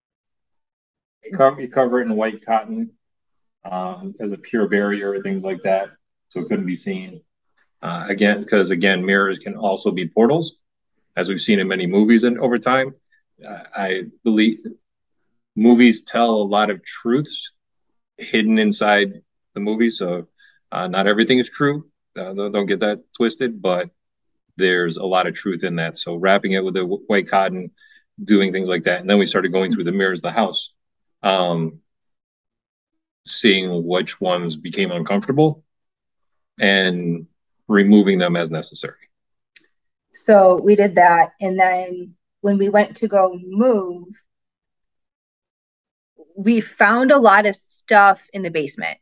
you cover it in white cotton as a pure barrier, things like that, so it couldn't be seen. Because mirrors can also be portals, as we've seen in many movies and over time. I believe movies tell a lot of truths hidden inside the movie, so not everything is true. Don't get that twisted, but there's a lot of truth in that. So wrapping it with the white cotton, doing things like that, and then we started going through the mirrors of the house, seeing which ones became uncomfortable and removing them as necessary. So we did that, and then when we went to go move, we found a lot of stuff in the basement.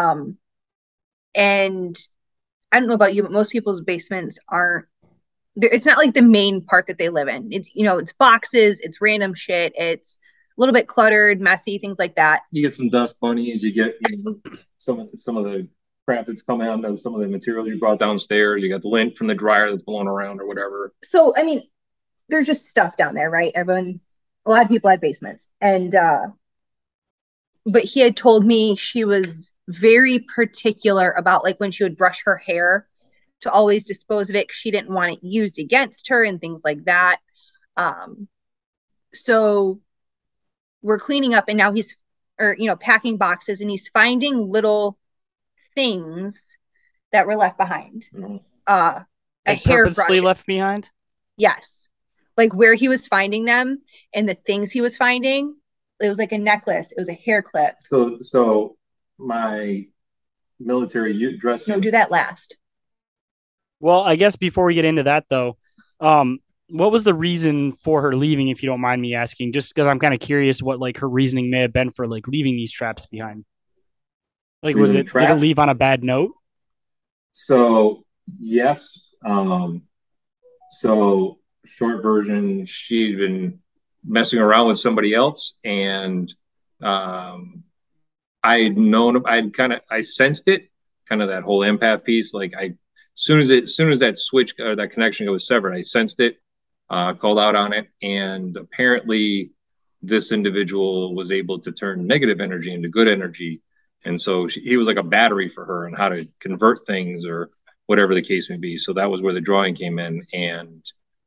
And I don't know about you, but most people's basements it's not like the main part that they live in. It's, it's boxes, it's random shit. It's a little bit cluttered, messy, things like that. You get some dust bunnies, you get some of the crap that's come out of some of the materials you brought downstairs. You got the lint from the dryer that's blowing around or whatever. So, there's just stuff down there, right? A lot of people have basements. And, but he had told me she was very particular about like when she would brush her hair to always dispose of it because she didn't want it used against her and things like that. So we're cleaning up, and now he's packing boxes, and he's finding little things that were left behind. Mm-hmm. A purposely left behind? Yes. Like where he was finding them and the things he was finding, it was like a necklace. It was a hair clip. So my military dress. No, do that last. Well, I guess before we get into that, though, what was the reason for her leaving, if you don't mind me asking? Just because I'm kind of curious what like her reasoning may have been for like leaving these traps behind. Like, did it leave on a bad note? So yes. So short version, she'd been messing around with somebody else, and I sensed it, kind of that whole empath piece. Like as soon as that switch or that connection was severed, I sensed it, called out on it, and apparently this individual was able to turn negative energy into good energy, and so he was like a battery for her and how to convert things or whatever the case may be. So that was where the drawing came in, and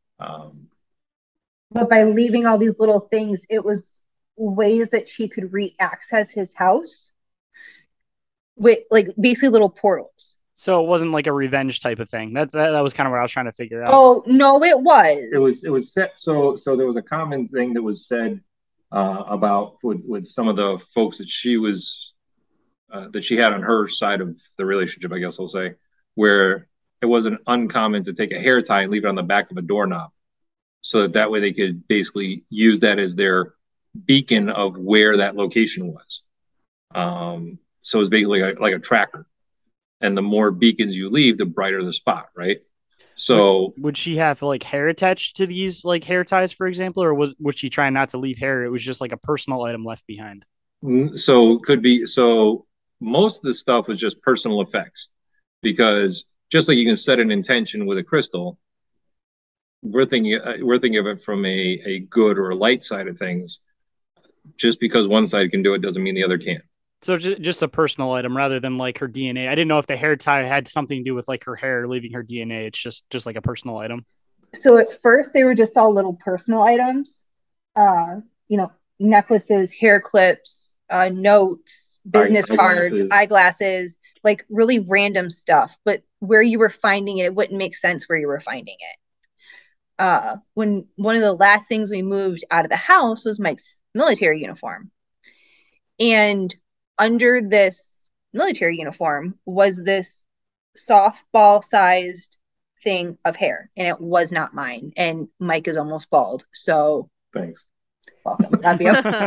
but by leaving all these little things, it was ways that she could re-access his house with like basically little portals. So it wasn't like a revenge type of thing. That was kind of what I was trying to figure out. Oh no, it was. It was set. So there was a common thing that was said about with some of the folks that she had on her side of the relationship, I guess I'll say, where it wasn't uncommon to take a hair tie and leave it on the back of a doorknob, so that way they could basically use that as their beacon of where that location was. So it's basically like a tracker. And the more beacons you leave, the brighter the spot, right? So Would she have like hair attached to these like hair ties, for example, or was she trying not to leave hair? It was just like a personal item left behind. could be so most of the stuff was just personal effects because just like you can set an intention with a crystal, we're thinking of it from a good or a light side of things. Just because one side can do it doesn't mean the other can't. So just a personal item rather than like her DNA. I didn't know if the hair tie had something to do with like her hair leaving her DNA. It's just like a personal item. So at first they were just all little personal items, you know, necklaces, hair clips, notes, business cards, Eyeglasses. eyeglasses, like really random stuff. But where you were finding it, it wouldn't make sense where you were finding it. When one of the last things we moved out of the house was Mike's military uniform. And under this military uniform was this softball sized thing of hair, and it was not mine. And Mike is almost bald. So Thanks. welcome. That'd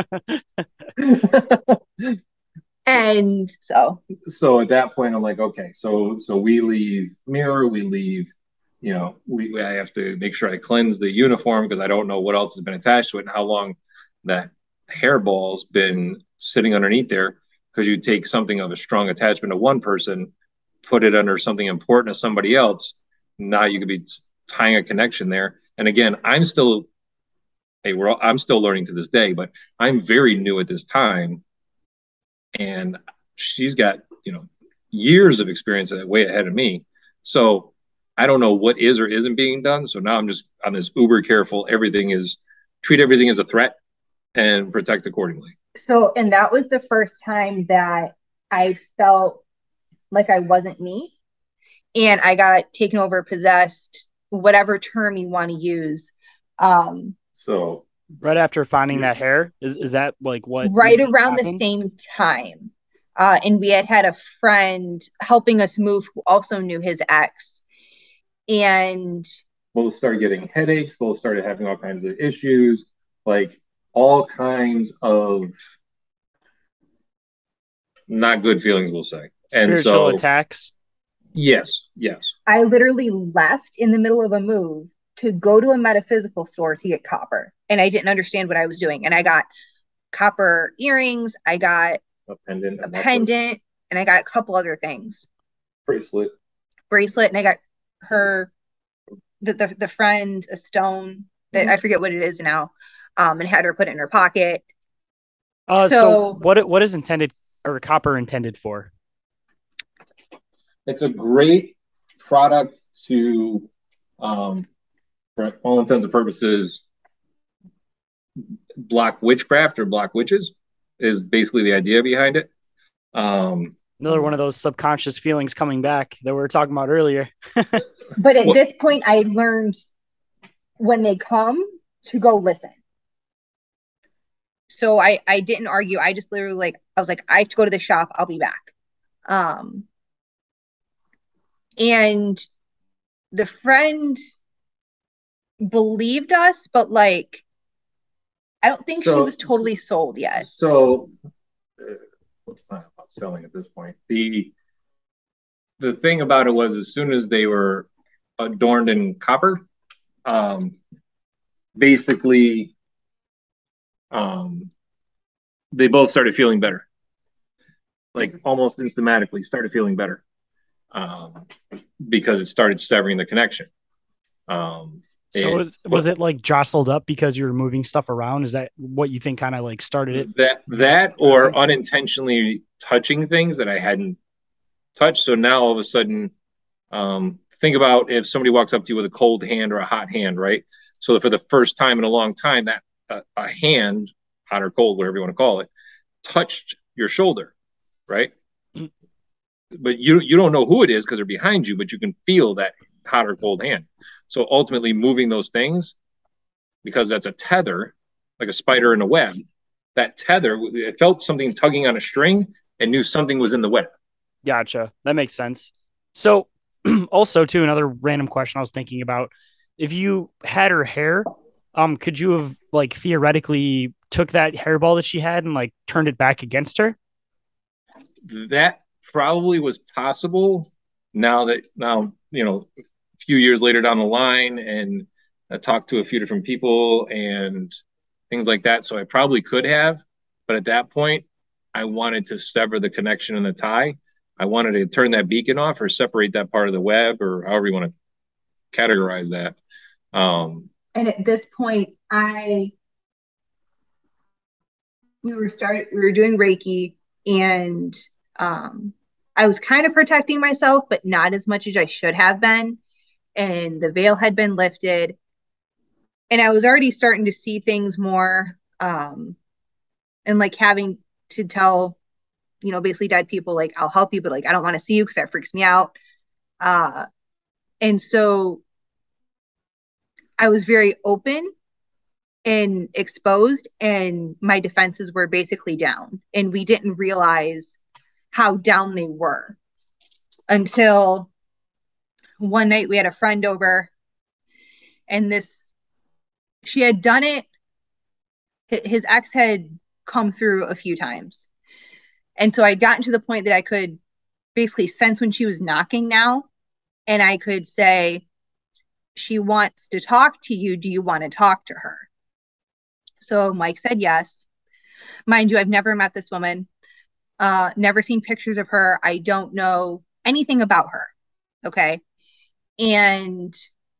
be up. And So at that point, I'm like, okay, so we leave mirror, we leave, I have to make sure I cleanse the uniform because I don't know what else has been attached to it and how long that hairball's been sitting underneath there. Because you take something of a strong attachment to one person, put it under something important to somebody else. Now you could be tying a connection there. And again, I'm still learning to this day, but I'm very new at this time. And she's got, years of experience way ahead of me. So I don't know what is or isn't being done. So now I'm this uber careful. Treat everything as a threat and protect accordingly. So, and that was the first time that I felt like I wasn't me. And I got taken over, possessed, whatever term you want to use. So right after finding that hair, is that like what? Right around the same time. And we had a friend helping us move who also knew his ex. And both started getting headaches, both started having all kinds of issues, like all kinds of not good feelings, we'll say. Spiritual attacks. Yes. I literally left in the middle of a move to go to a metaphysical store to get copper. And I didn't understand what I was doing. And I got copper earrings. I got a pendant, and I got a couple other things. Bracelet. And I got her, the friend, a stone that I forget what it is now, and had her put it in her pocket. So what is copper intended for? It's a great product to, for all intents and purposes, block witchcraft or block witches is basically the idea behind it. Another one of those subconscious feelings coming back that we were talking about earlier. But at this point, I learned when they come to go listen. So I didn't argue. I just literally I was like, I have to go to the shop. I'll be back. And the friend believed us, but I don't think she was totally sold yet. So it's not about selling at this point. The thing about it was as soon as they were adorned in copper, basically they both started feeling better. Like almost instantly started feeling better. Because it started severing the connection. So was it like jostled up because you were moving stuff around? Is that what you think kind of like started it? That or unintentionally touching things that I hadn't touched. So now all of a sudden, think about if somebody walks up to you with a cold hand or a hot hand, right? So for the first time in a long time, that a hand, hot or cold, whatever you want to call it, touched your shoulder, right? But you don't know who it is because they're behind you, but you can feel that hot or cold hand. So ultimately moving those things, because that's a tether, like a spider in a web, that tether, it felt something tugging on a string and knew something was in the web. Gotcha. That makes sense. So also too, another random question I was thinking about, if you had her hair, could you have theoretically took that hairball that she had and turned it back against her? That probably was possible. Now, a few years later down the line and talked to a few different people and things like that. So I probably could have, but at that point, I wanted to sever the connection and the tie. I wanted to turn that beacon off or separate that part of the web, or however you want to categorize that. And at this point, we were doing Reiki, and I was kind of protecting myself, but not as much as I should have been. And the veil had been lifted, and I was already starting to see things more, and like having to tell, basically dead people, like, I'll help you, but like, I don't want to see you because that freaks me out. And so I was very open and exposed, and my defenses were basically down, and we didn't realize how down they were until one night we had a friend over, and she had done it. His ex had come through a few times. And so I'd gotten to the point that I could basically sense when she was knocking now. And I could say, she wants to talk to you. Do you want to talk to her? So Mike said yes. Mind you, I've never met this woman, never seen pictures of her. I don't know anything about her. Okay. And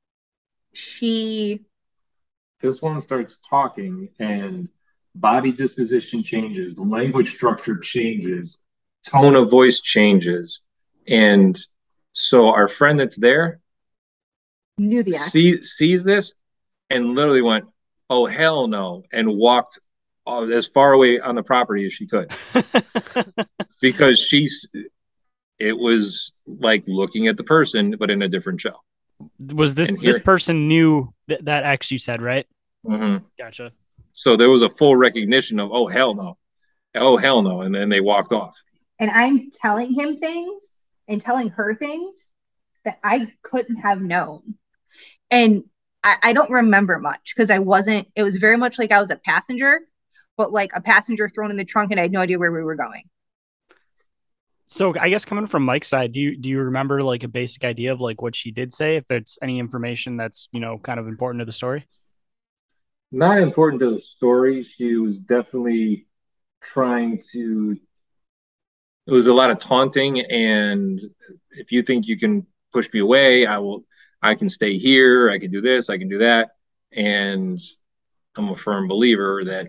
this one starts talking, and body disposition changes, the language structure changes, tone of voice changes. And so our friend that's there knew the ex. sees this and literally went, oh, hell no, and walked as far away on the property as she could. Because it was like looking at the person, but in a different show. Was this person knew that ex you said, right? Mm-hmm. Gotcha. So there was a full recognition of, oh, hell no. Oh, hell no. And then they walked off. And I'm telling him things and telling her things that I couldn't have known. And I don't remember much because it was very much like I was a passenger, but like a passenger thrown in the trunk, and I had no idea where we were going. So I guess coming from Mike's side, do you remember like a basic idea of like what she did say, if there's any information that's, kind of important to the story? Not important to the story. She was definitely it was a lot of taunting, and if you think you can push me away, I can stay here, I can do this, I can do that. And I'm a firm believer that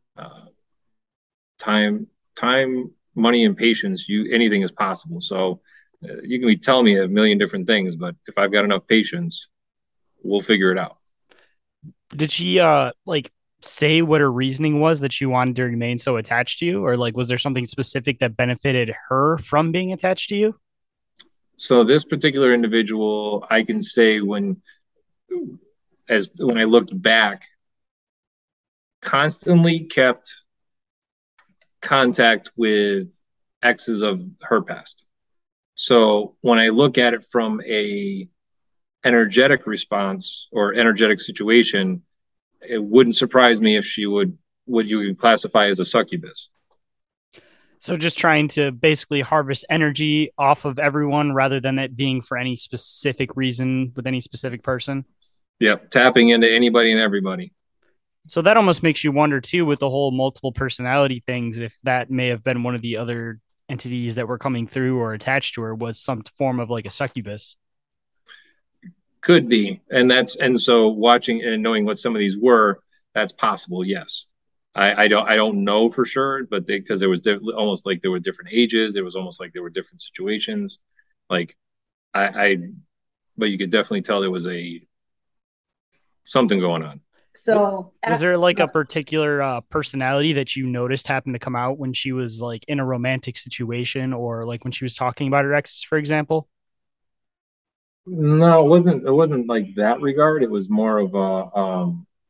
time, money, and patience, anything is possible. So you can be telling me a million different things, but if I've got enough patience, we'll figure it out. Did she say what her reasoning was that she wanted to remain so attached to you, or like was there something specific that benefited her from being attached to you? So this particular individual, I can say when I looked back, constantly kept contact with exes of her past. So when I look at it from a energetic response or energetic situation, it wouldn't surprise me if she would you classify as a succubus. So just trying to basically harvest energy off of everyone rather than it being for any specific reason with any specific person. Yep. Tapping into anybody and everybody. So that almost makes you wonder too, with the whole multiple personality things, if that may have been one of the other entities that were coming through or attached to her was some form of like a succubus. Could be. And so watching and knowing what some of these were, that's possible. Yes. I don't know for sure, but because there was almost like there were different ages. It was almost like there were different situations. Like but you could definitely tell there was something going on. So was there like a particular personality that you noticed happened to come out when she was like in a romantic situation, or like when she was talking about her exes, for example? No, it wasn't like that regard. It was more of a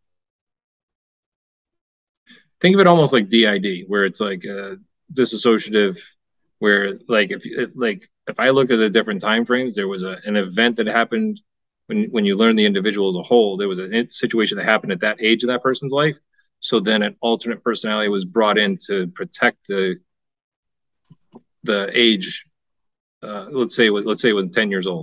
think of it almost like DID, where it's like disassociative, where like if I look at the different time frames, there was an event that happened when you learn the individual as a whole. There was a situation that happened at that age of that person's life. So then an alternate personality was brought in to protect the age. Let's say it was 10 years old.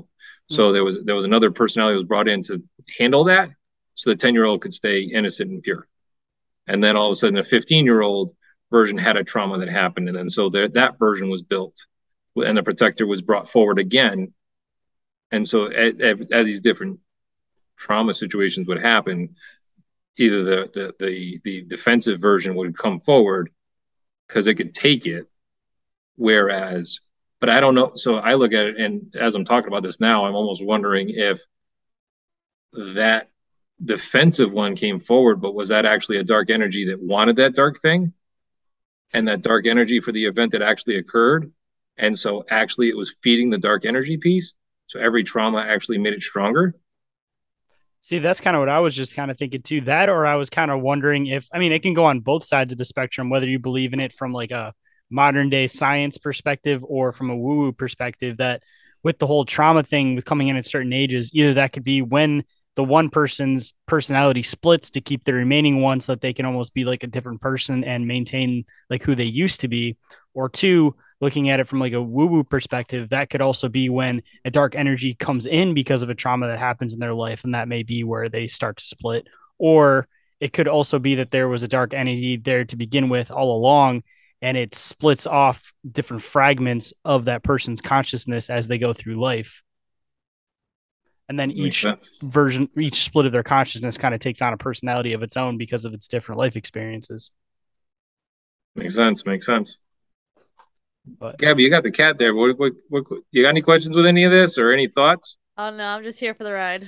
So there was another personality that was brought in to handle that, so the 10-year-old could stay innocent and pure. And then all of a sudden, a 15-year-old version had a trauma that happened, and then so that version was built, and the protector was brought forward again. And so as these different trauma situations would happen, either the defensive version would come forward because it could take it, whereas, but I don't know. So I look at it, and as I'm talking about this now, I'm almost wondering if that defensive one came forward, but was that actually a dark energy that wanted that dark thing, and that dark energy for the event that actually occurred, and so actually it was feeding the dark energy piece, so every trauma actually made it stronger. See, that's kind of what I was just kind of thinking too. That, or I was kind of wondering if, I mean, it can go on both sides of the spectrum, whether you believe in it from like a modern day science perspective or from a woo woo perspective, that with the whole trauma thing with coming in at certain ages, either that could be when the one person's personality splits to keep the remaining one so that they can almost be like a different person and maintain like who they used to be, or two, looking at it from like a woo woo perspective, that could also be when a dark energy comes in because of a trauma that happens in their life. And that may be where they start to split. Or it could also be that there was a dark energy there to begin with all along, and it splits off different fragments of that person's consciousness as they go through life. And then each version, each split of their consciousness kind of takes on a personality of its own because of its different life experiences. Makes sense. But Gabby, you got the cat there. What you got any questions with any of this or any thoughts? Oh no, I'm just here for the ride.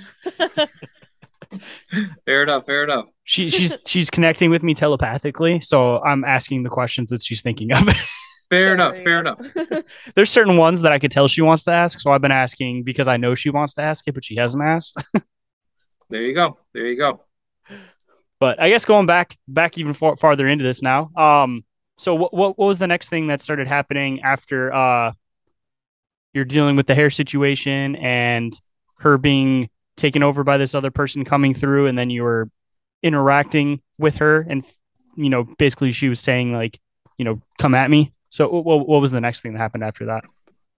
Fair enough. She's connecting with me telepathically, so I'm asking the questions that she's thinking of. Fair enough. There's certain ones that I could tell she wants to ask, so I've been asking because I know she wants to ask it, but she hasn't asked. There you go. But I guess going back even farther into this now. So what was the next thing that started happening after you're dealing with the hair situation and her being taken over by this other person coming through, and then you were interacting with her, and basically she was saying like, come at me. So what was the next thing that happened after that?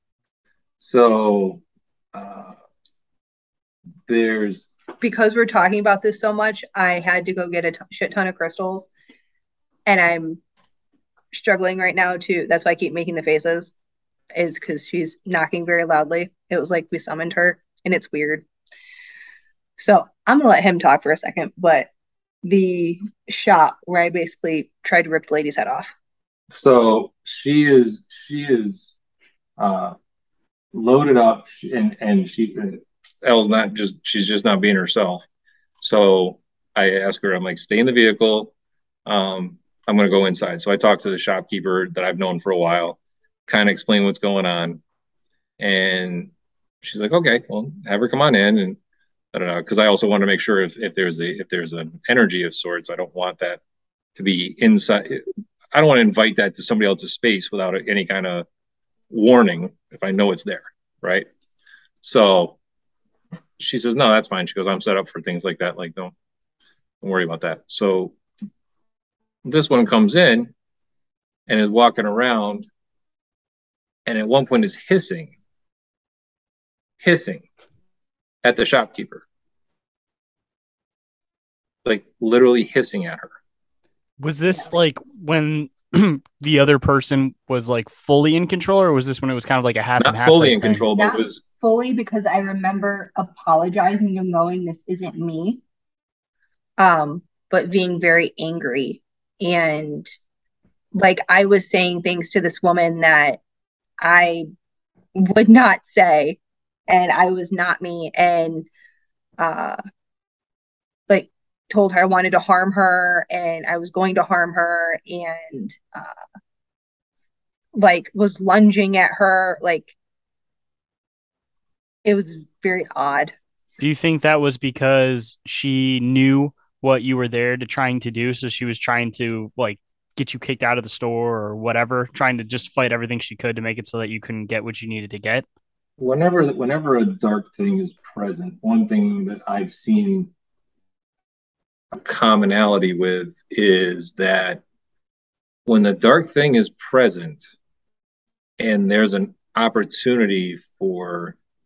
So there's, because we're talking about this so much, I had to go get a shit ton of crystals, and I'm struggling right now too. That's why I keep making the faces, is because she's knocking very loudly. It was like we summoned her, and it's weird. So I'm gonna let him talk for a second. But the shop where I basically tried to rip the lady's head off. So she is loaded up, and she's just not being herself. So I ask her, I'm like, stay in the vehicle. I'm going to go inside. So I talked to the shopkeeper that I've known for a while, kind of explain what's going on. And she's like, okay, well, have her come on in. And I don't know, because I also want to make sure if there's an energy of sorts, I don't want that to be inside. I don't want to invite that to somebody else's space without any kind of warning if I know it's there, right? So she says, no, that's fine. She goes, I'm set up for things like that. Like, don't worry about that. So this one comes in and is walking around, and at one point is hissing at the shopkeeper. Like literally hissing at her. Was this like when the other person was like fully in control, or was this when it was kind of like a half and half? Not fully in control, but it was fully, because I remember apologizing and going, this isn't me. But being very angry, and like I was saying things to this woman that I would not say, and I was not me, and like told her I wanted to harm her and I was going to harm her, and like was lunging at her. Like it was very odd. Do you think that was because she knew what you were there to trying to do, so she was trying to like get you kicked out of the store or whatever, trying to just fight everything she could to make it so that you couldn't get what you needed to get? Whenever a dark thing is present, one thing that I've seen a commonality with is that when the dark thing is present and there's an opportunity for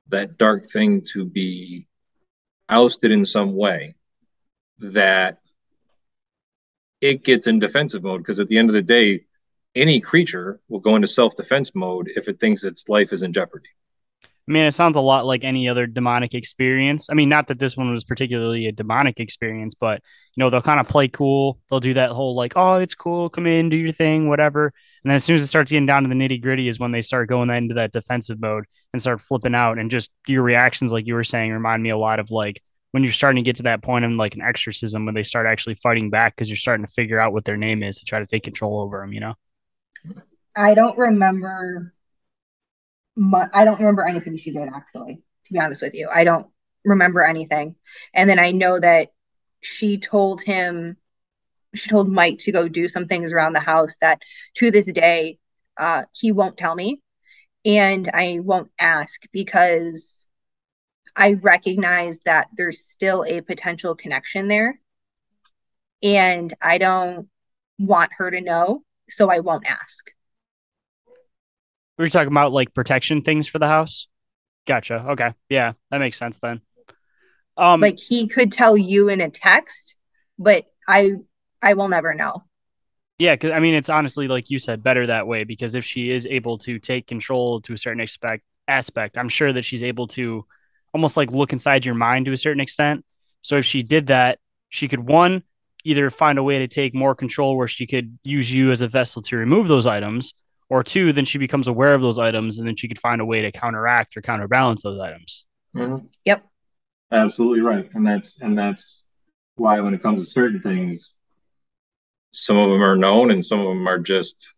that dark thing to be ousted in some way, that it gets in defensive mode. Because at the end of the day, any creature will go into self-defense mode if it thinks its life is in jeopardy. I mean, it sounds a lot like any other demonic experience. I mean, not that this one was particularly a demonic experience, but they'll kind of play cool. They'll do that whole like, oh, it's cool, come in, do your thing, whatever. And then as soon as it starts getting down to the nitty gritty is when they start going into that defensive mode and start flipping out. And just your reactions, like you were saying, remind me a lot of like when you're starting to get to that point in like an exorcism when they start actually fighting back because you're starting to figure out what their name is to try to take control over them. I don't remember I don't remember anything she did, actually, to be honest with you. I don't remember anything. And then I know that she told Mike to go do some things around the house that to this day, he won't tell me. And I won't ask because I recognize that there's still a potential connection there. And I don't want her to know, so I won't ask. We were talking about like protection things for the house. Gotcha. Okay. Yeah, that makes sense then. Like he could tell you in a text, but I will never know. Yeah, because I mean, it's honestly, like you said, better that way because if she is able to take control to a certain aspect, I'm sure that she's able to almost like look inside your mind to a certain extent. So if she did that, she could one, either find a way to take more control where she could use you as a vessel to remove those items, or two, then she becomes aware of those items and then she could find a way to counteract or counterbalance those items. Mm-hmm. Yep. Absolutely right. And that's why when it comes to certain things, some of them are known and some of them are just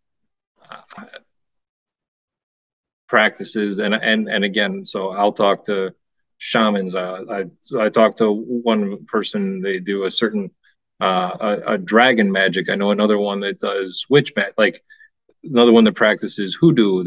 practices. And again, so I'll talk to shamans. I talked to one person, they do a certain a dragon magic. I know another one that does witch magic, like another one that practices hoodoo,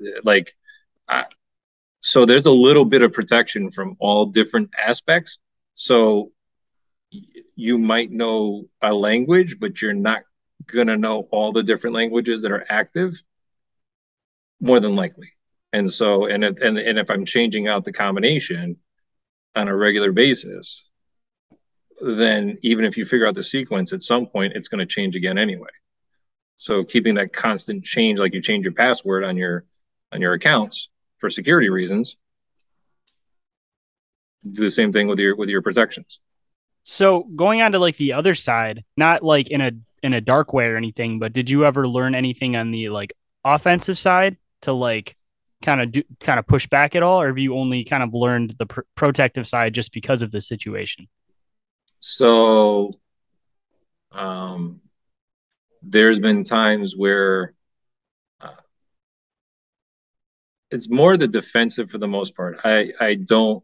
so there's a little bit of protection from all different aspects. So you might know a language, but you're not going to know all the different languages that are active, more than likely. And so, and if I'm changing out the combination on a regular basis, then even if you figure out the sequence, at some point, it's going to change again anyway. So keeping that constant change, like you change your password on your accounts for security reasons, do the same thing with your protections. So going on to like the other side, not like in a dark way or anything, but did you ever learn anything on the like offensive side to like kind of push back at all, or have you only kind of learned the protective side just because of the situation? So, there's been times where it's more the defensive for the most part. I don't.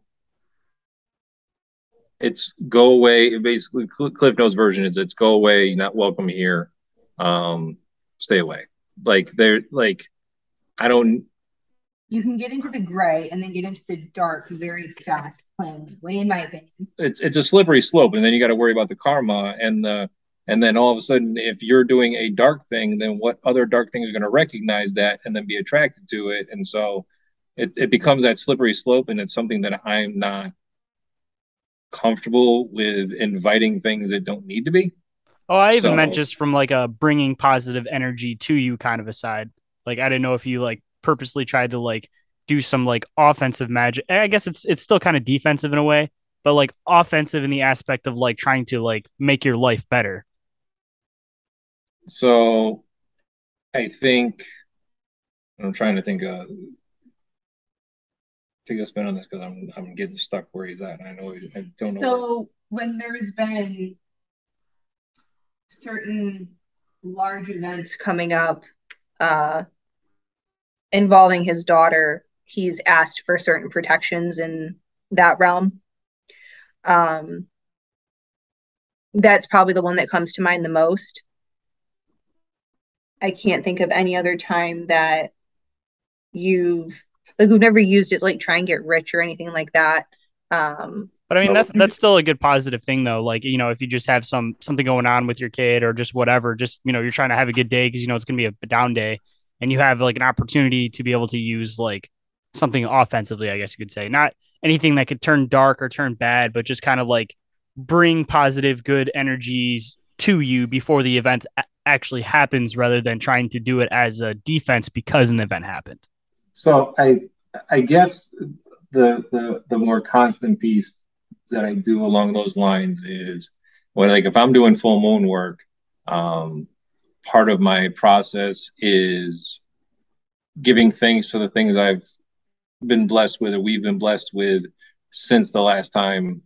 It's go away. Basically, Cliff Notes version is it's go away. You're not welcome here. Stay away. Like I don't. You can get into the gray and then get into the dark very fast, way in my opinion. It's a slippery slope, and then you got to worry about the karma and then all of a sudden, if you're doing a dark thing, then what other dark thing is going to recognize that and then be attracted to it? And so it becomes that slippery slope, and it's something that I'm not comfortable with inviting things that don't need to be. Oh, I even meant just from like a bringing positive energy to you kind of a side. Like, I didn't know if you like purposely tried to like do some like offensive magic. I guess it's still kind of defensive in a way, but like offensive in the aspect of like trying to like make your life better. So I think I'm trying to think take a spin on this because I'm getting stuck where he's at. And I know I don't know. So when there's been certain large events coming up involving his daughter, he's asked for certain protections in that realm. That's probably the one that comes to mind the most. I can't think of any other time that we've never used it like try and get rich or anything like that. But I mean, that's still a good positive thing though. Like, if you just have something going on with your kid or just whatever, just, you're trying to have a good day because, it's going to be a down day and you have like an opportunity to be able to use like something offensively, I guess you could say. Not anything that could turn dark or turn bad, but just kind of like bring positive, good energies to you before the event actually happens rather than trying to do it as a defense because an event happened. So I guess the more constant piece that I do along those lines is when, like, if I'm doing full moon work, part of my process is giving thanks for the things I've been blessed with or we've been blessed with since the last time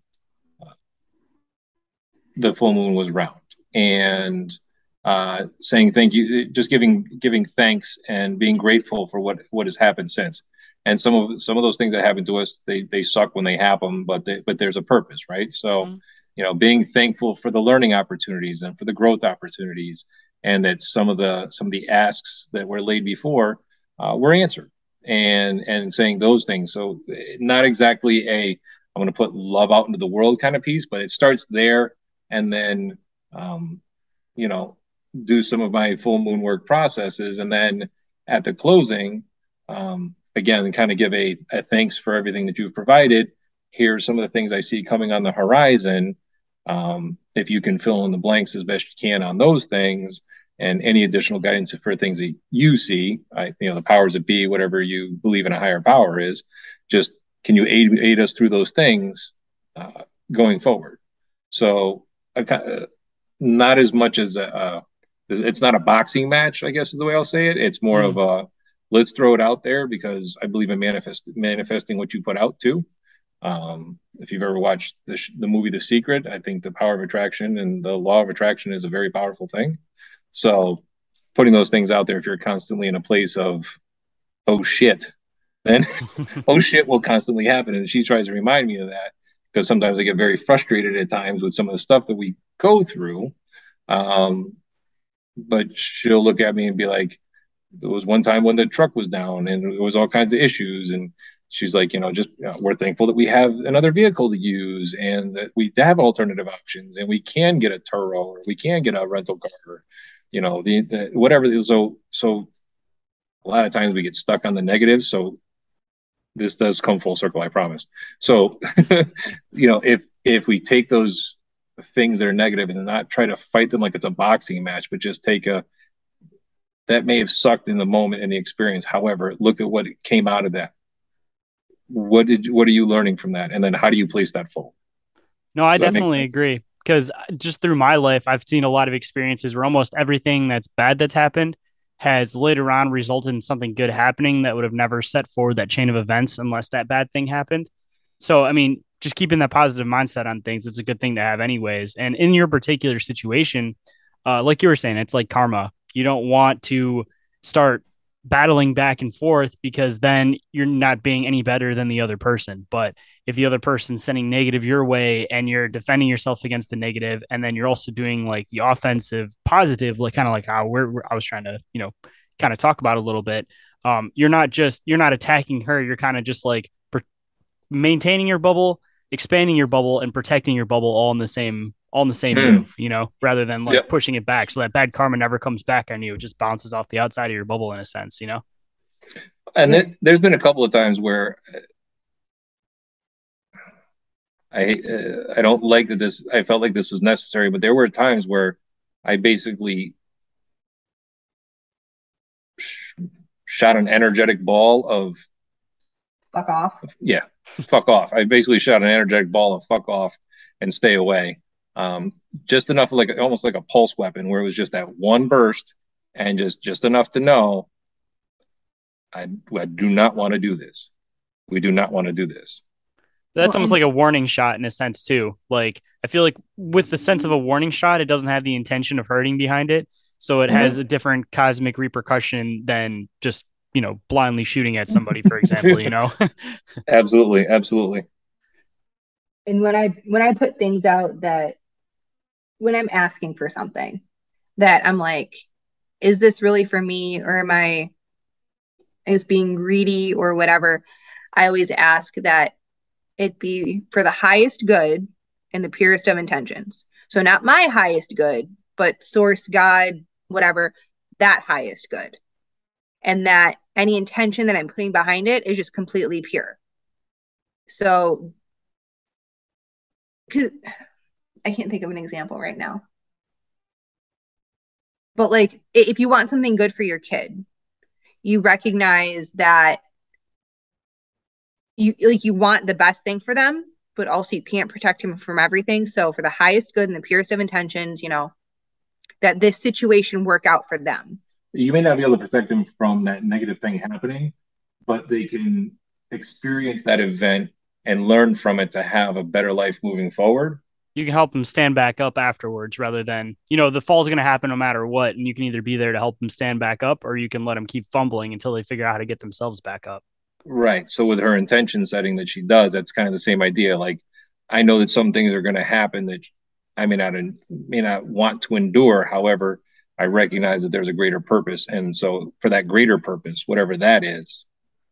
the full moon was round, and saying thank you, just giving thanks and being grateful for what has happened since. And some of those things that happen to us, they suck when they happen, but there's a purpose, right? So, being thankful for the learning opportunities and for the growth opportunities, and that some of the asks that were laid before were answered, and saying those things. So not exactly I'm going to put love out into the world kind of piece, but it starts there, and then do some of my full moon work processes, and then at the closing, again, kind of give a thanks for everything that you've provided. Here's some of the things I see coming on the horizon. If you can fill in the blanks as best you can on those things, and any additional guidance for things that you see, the powers that be, whatever you believe in a higher power is, just can you aid us through those things going forward? So not as much as it's not a boxing match, I guess is the way I'll say it. It's more of a, let's throw it out there, because I believe in manifesting what you put out too. If you've ever watched the movie The Secret, I think the power of attraction and the law of attraction is a very powerful thing. So putting those things out there, if you're constantly in a place of, oh shit, then oh shit will constantly happen. And she tries to remind me of that, because sometimes I get very frustrated at times with some of the stuff that we go through. But she'll look at me and be like, there was one time when the truck was down and there was all kinds of issues, and she's like, we're thankful that we have another vehicle to use, and that we have alternative options, and we can get a Turo, or we can get a rental car, or, the whatever. So a lot of times we get stuck on the negative. So this does come full circle, I promise. So, if we take those things that are negative and not try to fight them like it's a boxing match, but just take that may have sucked in the moment in the experience. However, look at what came out of that. What are you learning from that? And then how do you place that forward? No, I definitely agree, because just through my life, I've seen a lot of experiences where almost everything that's bad that's happened has later on resulted in something good happening that would have never set forward that chain of events unless that bad thing happened. So, I mean, just keeping that positive mindset on things, it's a good thing to have anyways. And in your particular situation, like you were saying, it's like karma. You don't want to start battling back and forth, because then you're not being any better than the other person. But if the other person's sending negative your way and you're defending yourself against the negative, and then you're also doing like the offensive positive, like kind of like how I was trying to, kind of talk about a little bit. You're not attacking her. You're kind of just like maintaining your bubble, expanding your bubble, and protecting your bubble all in the same move, rather than like pushing it back, so that bad karma never comes back on you. It just bounces off the outside of your bubble in a sense, And there's been a couple of times where I don't like that I felt like this was necessary, but there were times where I basically shot an energetic ball of fuck off. Yeah, fuck off. I basically shot an energetic ball of fuck off and stay away. Just enough, like almost like a pulse weapon, where it was just that one burst, and just enough to know I do not want to do this. We do not want to do this. That's almost like a warning shot in a sense too. Like, I feel like with the sense of a warning shot, it doesn't have the intention of hurting behind it. So it has a different cosmic repercussion than just, blindly shooting at somebody, for example, Absolutely. Absolutely. And when I put things out, that when I'm asking for something, that I'm like, is this really for me, or am I being greedy or whatever? I always ask that it be for the highest good and the purest of intentions. So not my highest good, but source, God, whatever, that highest good. and that any intention that I'm putting behind it is just completely pure. So, because I can't think of an example right now. But like, if you want something good for your kid, you recognize that you want the best thing for them, but also you can't protect him from everything. So for the highest good and the purest of intentions, that this situation work out for them. You may not be able to protect them from that negative thing happening, but they can experience that event and learn from it to have a better life moving forward. You can help them stand back up afterwards rather than, the fall's going to happen no matter what. And you can either be there to help them stand back up, or you can let them keep fumbling until they figure out how to get themselves back up. Right. So with her intention setting that she does, that's kind of the same idea. Like, I know that some things are going to happen that I may not want to endure. However, I recognize that there's a greater purpose. And so for that greater purpose, whatever that is.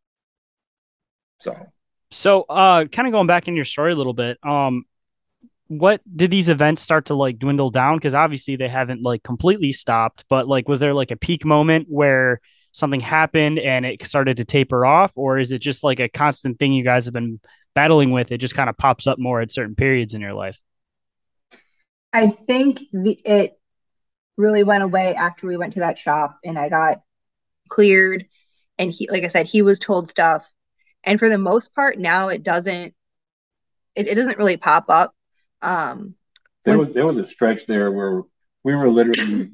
So kind of going back in your story a little bit, what did these events start to like dwindle down? Because obviously they haven't like completely stopped, but like, was there like a peak moment where something happened and it started to taper off, or is it just like a constant thing you guys have been battling with? It just kind of pops up more at certain periods in your life. I think it really went away after we went to that shop and I got cleared, and he, like I said, he was told stuff, and for the most part now it doesn't really pop up. There was a stretch there where we were literally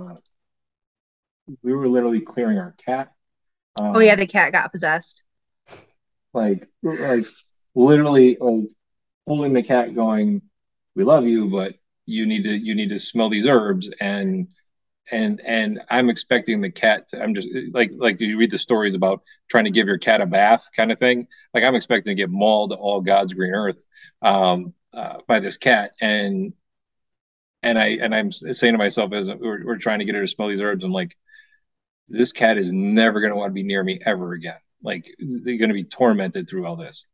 clearing our cat. Oh yeah, the cat got possessed. Like literally like holding the cat, going, "We love you, but you need to smell these herbs." And I'm expecting the cat to, I'm just like you read the stories about trying to give your cat a bath kind of thing. Like, I'm expecting to get mauled to all God's green earth by this cat. And I'm saying to myself, as we're trying to get her to smell these herbs, I'm like, this cat is never going to want to be near me ever again. Like, they're going to be tormented through all this.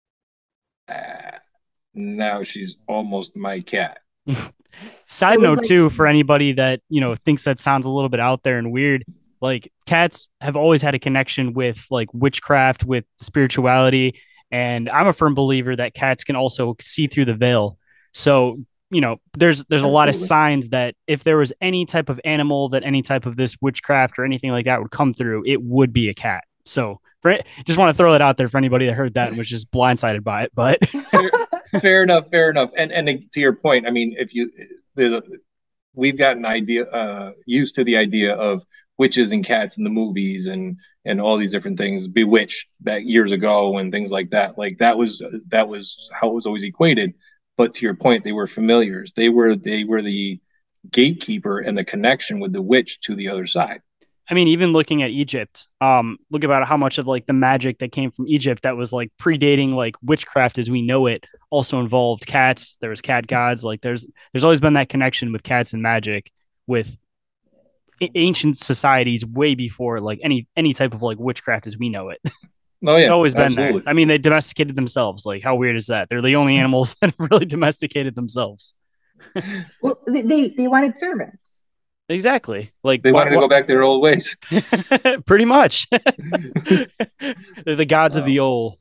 Now she's almost my cat. Side note too, for anybody that, thinks that sounds a little bit out there and weird, like, cats have always had a connection with like witchcraft, with spirituality. And I'm a firm believer that cats can also see through the veil. So, there's a lot of signs that if there was any type of animal that any type of this witchcraft or anything like that would come through, it would be a cat. So just want to throw that out there for anybody that heard that and was just blindsided by it. But fair enough. And to your point, I mean, we've gotten used to the idea of witches and cats in the movies and all these different things, Bewitched back years ago and things like that. Like, that was how it was always equated. But to your point, they were familiars. They were the gatekeeper and the connection with the witch to the other side. I mean, even looking at Egypt, look about how much of like the magic that came from Egypt that was like predating like witchcraft as we know it also involved cats. There was cat gods. Like, there's always been that connection with cats and magic with ancient societies way before like any type of like witchcraft as we know it. Oh yeah, it's always absolutely. been there. I mean, they domesticated themselves. Like, how weird is that? They're the only animals that really domesticated themselves. Well, they wanted servants. Exactly. Like, they wanted to go back to their old ways. Pretty much. They're the gods of the old.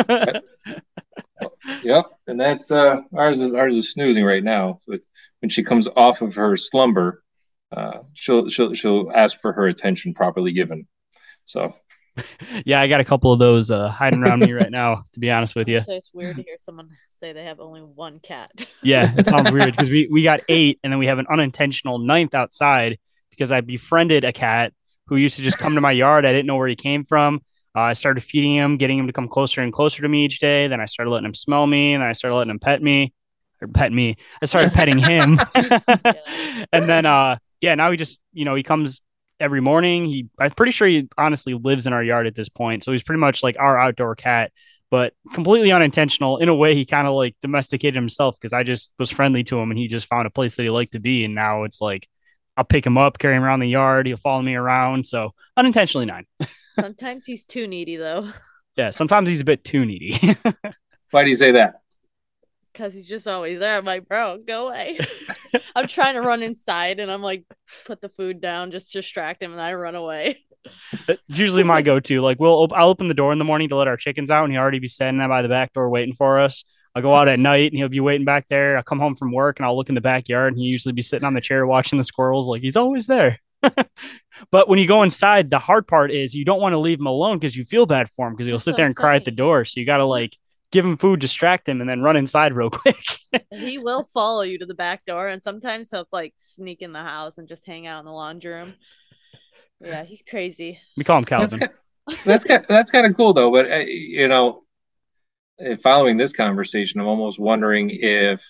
Yep. And that's ours is snoozing right now. But when she comes off of her slumber, she'll ask for her attention properly given. So yeah, I got a couple of those hiding around me right now, to be honest with you. So it's weird to hear someone say they have only one cat. Yeah, it sounds weird because we got 8 and then we have an unintentional 9th outside because I befriended a cat who used to just come to my yard. I didn't know where he came from. I started feeding him, getting him to come closer and closer to me each day. Then I started letting him smell me, and then I started letting him pet me. I started petting him. And then now he just, he comes every morning. I'm pretty sure he honestly lives in our yard at this point. So he's pretty much like our outdoor cat, but completely unintentional. In a way, he kind of like domesticated himself because I just was friendly to him and he just found a place that he liked to be. And now it's like, I'll pick him up, carry him around the yard. He'll follow me around. So unintentionally 9. Sometimes he's too needy though. Yeah. Sometimes he's a bit too needy. Why do you say that? Because he's just always there. I'm like, bro, go away. I'm trying to run inside and I'm like, put the food down, just distract him, and I run away. It's usually my go-to. Like I'll open the door in the morning to let our chickens out, and he'll already be standing there by the back door waiting for us. I'll go out at night, and he'll be waiting back there. I'll come home from work, and I'll look in the backyard, and he'll usually be sitting on the chair watching the squirrels. Like he's always there. But when you go inside, the hard part is you don't want to leave him alone because you feel bad for him because he'll That's sit what there I'm and cry at the saying. door. So you got to like give him food, distract him, and then run inside real quick. He will follow you to the back door, and sometimes he'll like sneak in the house and just hang out in the laundry room. Yeah, he's crazy. We call him Calvin. That's kind of cool though. But following this conversation, I'm almost wondering if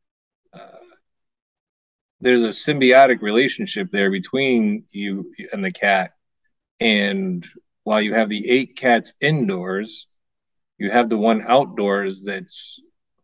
there's a symbiotic relationship there between you and the cat. And while you have the 8 cats indoors, you have the one outdoors that's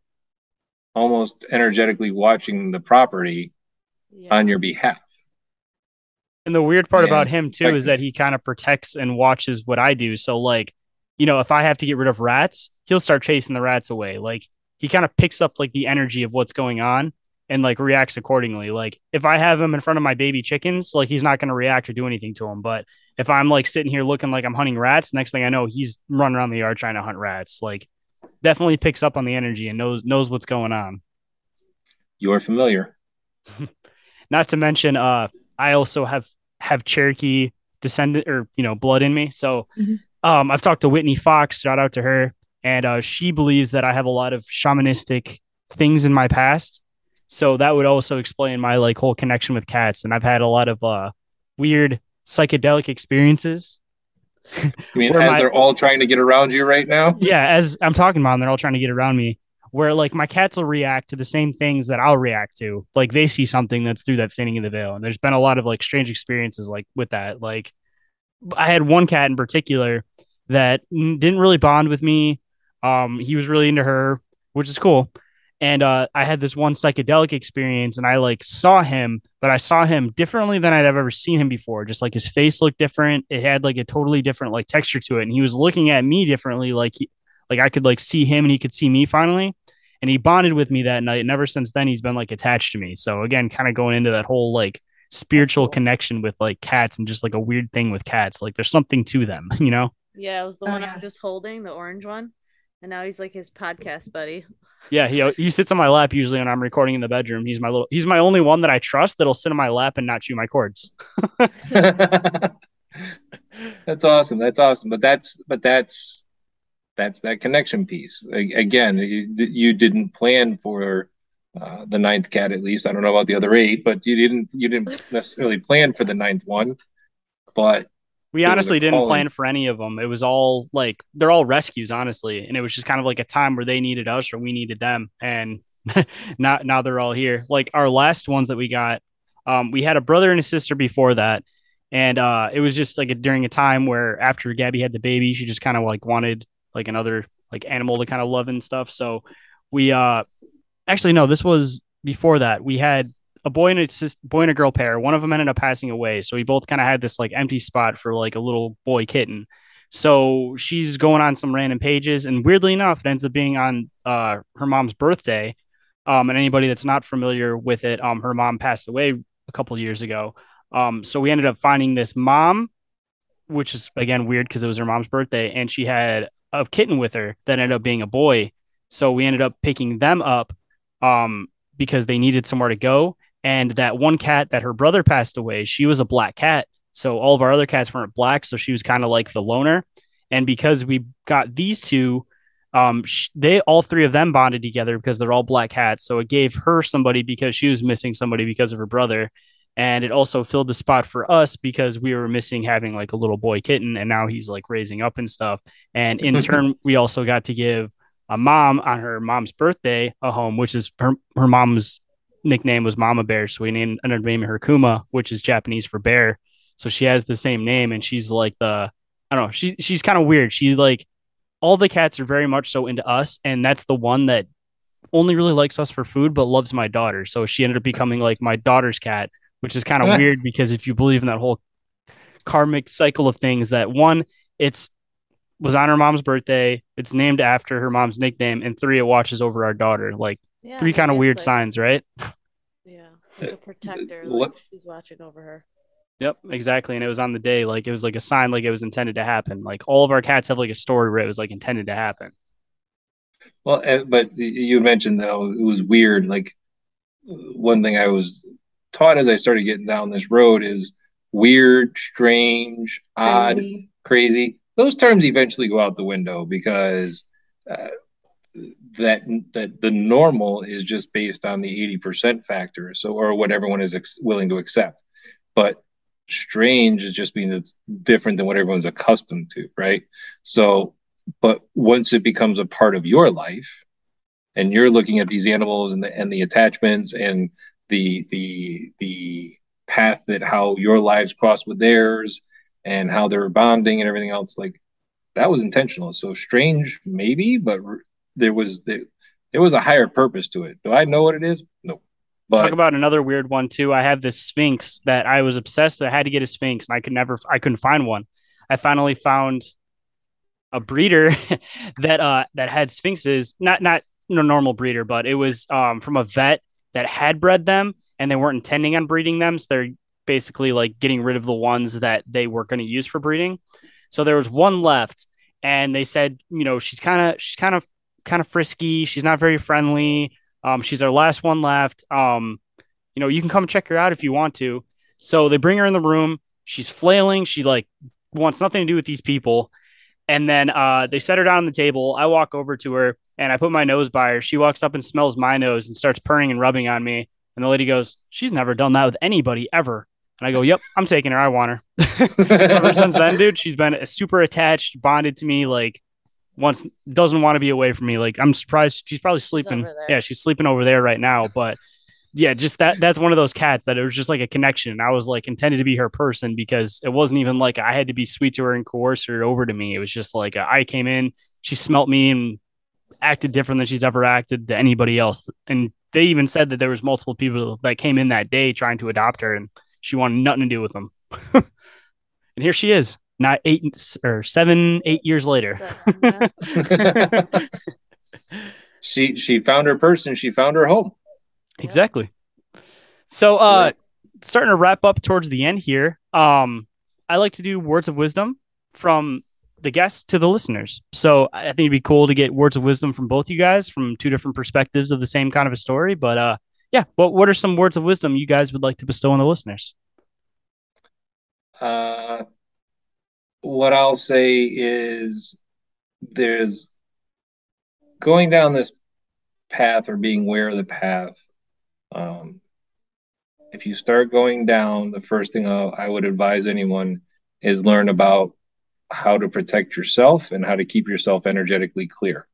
almost energetically watching the property on your behalf. And the weird part about And him too is that he kind of protects and watches what I do. So like, if I have to get rid of rats, he'll start chasing the rats away. Like he kind of picks up like the energy of what's going on and like reacts accordingly. Like if I have him in front of my baby chickens, like he's not going to react or do anything to them. But if I'm like sitting here looking like I'm hunting rats, next thing I know, he's running around the yard trying to hunt rats. Like definitely picks up on the energy and knows what's going on. You're familiar. Not to mention, I also have Cherokee descendant or blood in me. So I've talked to Whitney Fox, shout out to her, and she believes that I have a lot of shamanistic things in my past. So that would also explain my like whole connection with cats. And I've had a lot of weird psychedelic experiences. You mean as they're all trying to get around you right now? Yeah, as I'm talking about them, they're all trying to get around me. Where like my cats will react to the same things that I'll react to. Like they see something that's through that thinning of the veil. And there's been a lot of like strange experiences like with that. Like I had one cat in particular that didn't really bond with me. He was really into her, which is cool. And I had this one psychedelic experience and I like saw him, but I saw him differently than I'd ever seen him before. Just like his face looked different. It had like a totally different like texture to it. And he was looking at me differently. Like I could like see him and he could see me finally. And he bonded with me that night. And ever since then, he's been like attached to me. So again, kind of going into that whole like spiritual connection with like cats and just like a weird thing with cats. Like there's something to them, Yeah, it was the one I'm just holding, the orange one. And now he's like his podcast buddy. Yeah, he sits on my lap usually when I'm recording in the bedroom. He's my only one that I trust that'll sit on my lap and not chew my cords. That's awesome. But that's that connection piece. Again, you didn't plan for the 9th cat, at least. I don't know about the other 8, but you didn't necessarily plan for the 9th one. But we honestly didn't plan for any of them. It was all like they're all rescues, honestly, and it was just kind of like a time where they needed us or we needed them, and now they're all here. Like our last ones that we got, we had a brother and a sister before that, and it was just like during a time where after Gabby had the baby, she just kind of like wanted like another like animal to kind of love and stuff. So we actually no, this was before that. We had a boy and a girl pair. One of them ended up passing away, so we both kind of had this like empty spot for like a little boy kitten. So she's going on some random pages, and weirdly enough, it ends up being on her mom's birthday. And anybody that's not familiar with it, her mom passed away a couple of years ago. So we ended up finding this mom, which is again weird because it was her mom's birthday, and she had a kitten with her that ended up being a boy. So we ended up picking them up because they needed somewhere to go. And that one cat that her brother passed away, she was a black cat. So all of our other cats weren't black. So she was kind of like the loner. And because we got these two, they all 3 of them bonded together because they're all black cats. So it gave her somebody because she was missing somebody because of her brother. And it also filled the spot for us because we were missing having like a little boy kitten. And now he's like raising up and stuff. And in turn, we also got to give a mom on her mom's birthday a home, which is her mom's nickname was Mama Bear, so we ended up naming her Kuma, which is Japanese for bear. So she has the same name, and she's like I don't know, she's kind of weird. She like all the cats are very much so into us, and that's the one that only really likes us for food, but loves my daughter. So she ended up becoming like my daughter's cat, which is kind of weird because if you believe in that whole karmic cycle of things, that one, it's was on her mom's birthday, it's named after her mom's nickname, and 3, it watches over our daughter. Like 3 kind of weird signs, right? Yeah, like a protector, like she's watching over her. Yep, exactly. And it was on the day, like it was like a sign, like it was intended to happen. Like all of our cats have like a story where it was like intended to happen. Well, but you mentioned though it was weird. Like one thing I was taught as I started getting down this road is weird, strange, odd, Crazy. crazy. Those terms eventually go out the window because uh, that the normal is just based on the 80% factor, so or what everyone is willing to accept. But strange is just means it's different than what everyone's accustomed to, right? So, but once it becomes a part of your life, and you're looking at these animals and the attachments and the path that how your lives cross with theirs and how they're bonding and everything else, like that was intentional. So strange, maybe, but there was there was a higher purpose to it. Do I know what it is? No. Talk But about another weird one too. I have this Sphinx that I was obsessed. I had to get a Sphinx, and I couldn't find one. I finally found a breeder that had Sphinxes, not normal breeder, but it was from a vet that had bred them, and they weren't intending on breeding them. So they're basically like getting rid of the ones that they were going to use for breeding. So there was one left, and they said, she's kind of frisky. She's not very friendly. She's our last one left. You can come check her out if you want to. So they bring her in the room. She's flailing. She like wants nothing to do with these people. And then they set her down on the table. I walk over to her and I put my nose by her. She walks up and smells my nose and starts purring and rubbing on me. And the lady goes, "She's never done that with anybody ever." And I go, "Yep, I'm taking her. I want her." So ever since then, dude, she's been super attached, bonded to me. Like once doesn't want to be away from me. Like I'm surprised she's probably sleeping. Yeah, she's sleeping over there right now. But yeah, just that's one of those cats that it was just like a connection. I was like intended to be her person because it wasn't even like I had to be sweet to her and coerce her over to me. It was just like I came in, she smelt me and acted different than she's ever acted to anybody else. And they even said that there was multiple people that came in that day trying to adopt her, and she wanted nothing to do with them. And here she is, not 7, 8 years later. she found her person. She found her home. Exactly. So, starting to wrap up towards the end here. I like to do words of wisdom from the guests to the listeners. So I think it'd be cool to get words of wisdom from both you guys from two different perspectives of the same kind of a story. But yeah, what are some words of wisdom you guys would like to bestow on the listeners? What I'll say is there's going down this path or being aware of the path. If you start going down, the first thing I would advise anyone is learn about how to protect yourself and how to keep yourself energetically clear.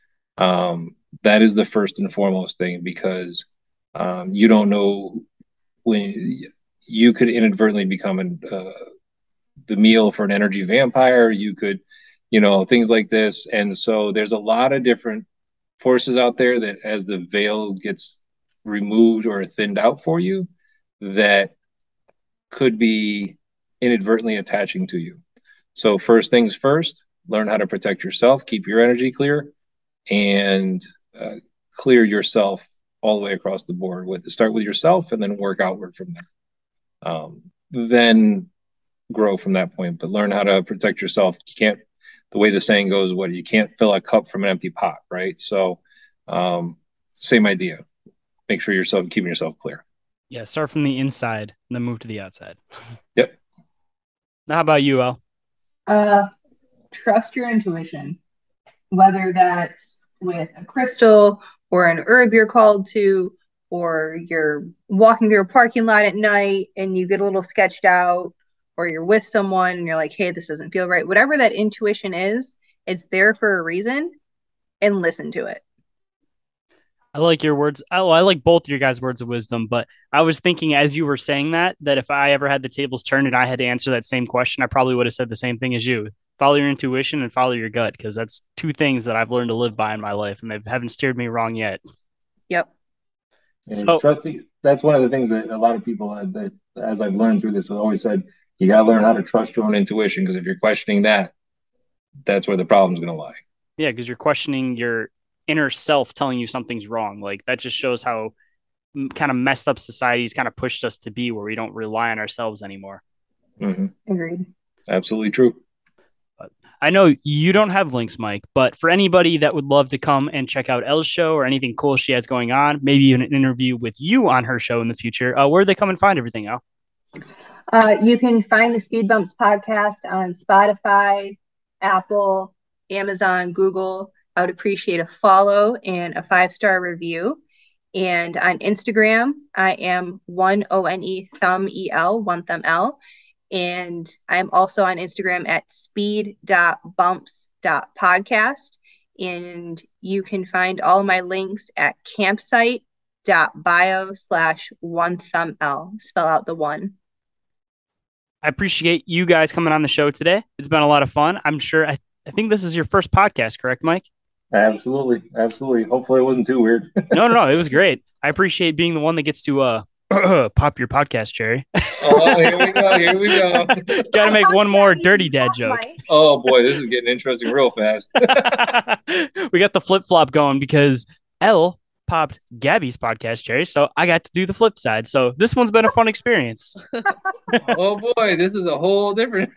That is the first and foremost thing because you don't know when you could inadvertently become the meal for an energy vampire. You could, things like this. And so there's a lot of different forces out there that as the veil gets removed or thinned out for you, that could be inadvertently attaching to you. So first things first, learn how to protect yourself, keep your energy clear, and clear yourself all the way across the board. Start with yourself and then work outward from there. Then grow from that point, but learn how to protect yourself. You can't, the way the saying goes, you can't fill a cup from an empty pot, right? So same idea. Make sure keeping yourself clear. Yeah, start from the inside and then move to the outside. Yep. Now, how about you, El? Trust your intuition, whether that's with a crystal or an herb you're called to, or you're walking through a parking lot at night and you get a little sketched out, or you're with someone and you're like, hey, this doesn't feel right. Whatever that intuition is, it's there for a reason, and listen to it. I like your words. I like both your guys' words of wisdom, but I was thinking as you were saying that if I ever had the tables turned and I had to answer that same question, I probably would have said the same thing as you. Follow your intuition and follow your gut, because that's two things that I've learned to live by in my life, and they haven't steered me wrong yet. Yep. And trusting, that's one of the things that a lot of people that as I've learned through this, have always said, you got to learn how to trust your own intuition, because if you're questioning that, that's where the problem's going to lie. Yeah, because you're questioning your inner self telling you something's wrong. Like that just shows how kind of messed up society's kind of pushed us to be, where we don't rely on ourselves anymore. Agreed. Absolutely true. I know you don't have links, Mike, but for anybody that would love to come and check out Elle's show or anything cool she has going on, maybe even an interview with you on her show in the future, where do they come and find everything, Elle? You can find the Speed Bumps podcast on Spotify, Apple, Amazon, Google. I would appreciate a follow and a 5-star review. And on Instagram, I am ONE thumb EL, one thumb L. And I'm also on Instagram at speed.bumps.podcast. And you can find all my links at campsite.bio/one thumb L. Spell out the one. I appreciate you guys coming on the show today. It's been a lot of fun. I'm sure. I think this is your first podcast, correct, Mike? Absolutely. Hopefully it wasn't too weird. No, it was great. I appreciate being the one that gets to pop your podcast cherry. Oh, here we go. Gotta make one more dirty dad joke. Oh boy, this is getting interesting real fast. We got the flip-flop going because Elle popped Gabby's podcast cherry, so I got to do the flip side. So this one's been a fun experience. Oh boy, this is a whole different.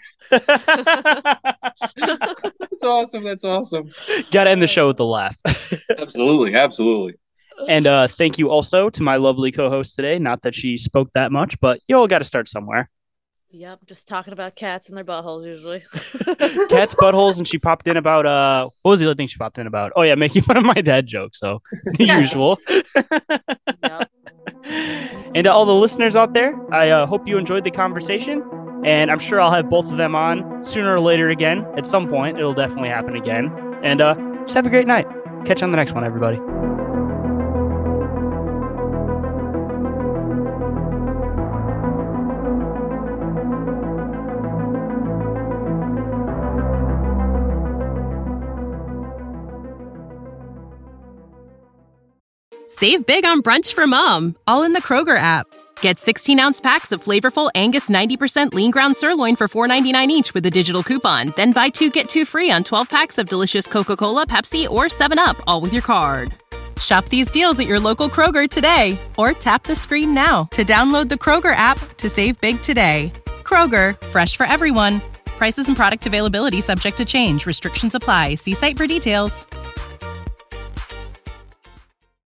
That's awesome. Gotta end the show with a laugh. Absolutely. And thank you also to my lovely co-host today. Not that she spoke that much, but you all got to start somewhere. Yep, just talking about cats and their buttholes usually. Cats, buttholes, and she popped in about what was the other thing she popped in about? Oh yeah, making fun of my dad jokes. So the usual. Yep. And to all the listeners out there, I hope you enjoyed the conversation. And I'm sure I'll have both of them on sooner or later again. At some point, it'll definitely happen again. And just have a great night. Catch you on the next one, everybody. Save big on brunch for mom, all in the Kroger app. Get 16-ounce packs of flavorful Angus 90% lean ground sirloin for $4.99 each with a digital coupon. Then buy 2, get 2 free on 12 packs of delicious Coca-Cola, Pepsi, or 7-Up, all with your card. Shop these deals at your local Kroger today, or tap the screen now to download the Kroger app to save big today. Kroger, fresh for everyone. Prices and product availability subject to change. Restrictions apply. See site for details.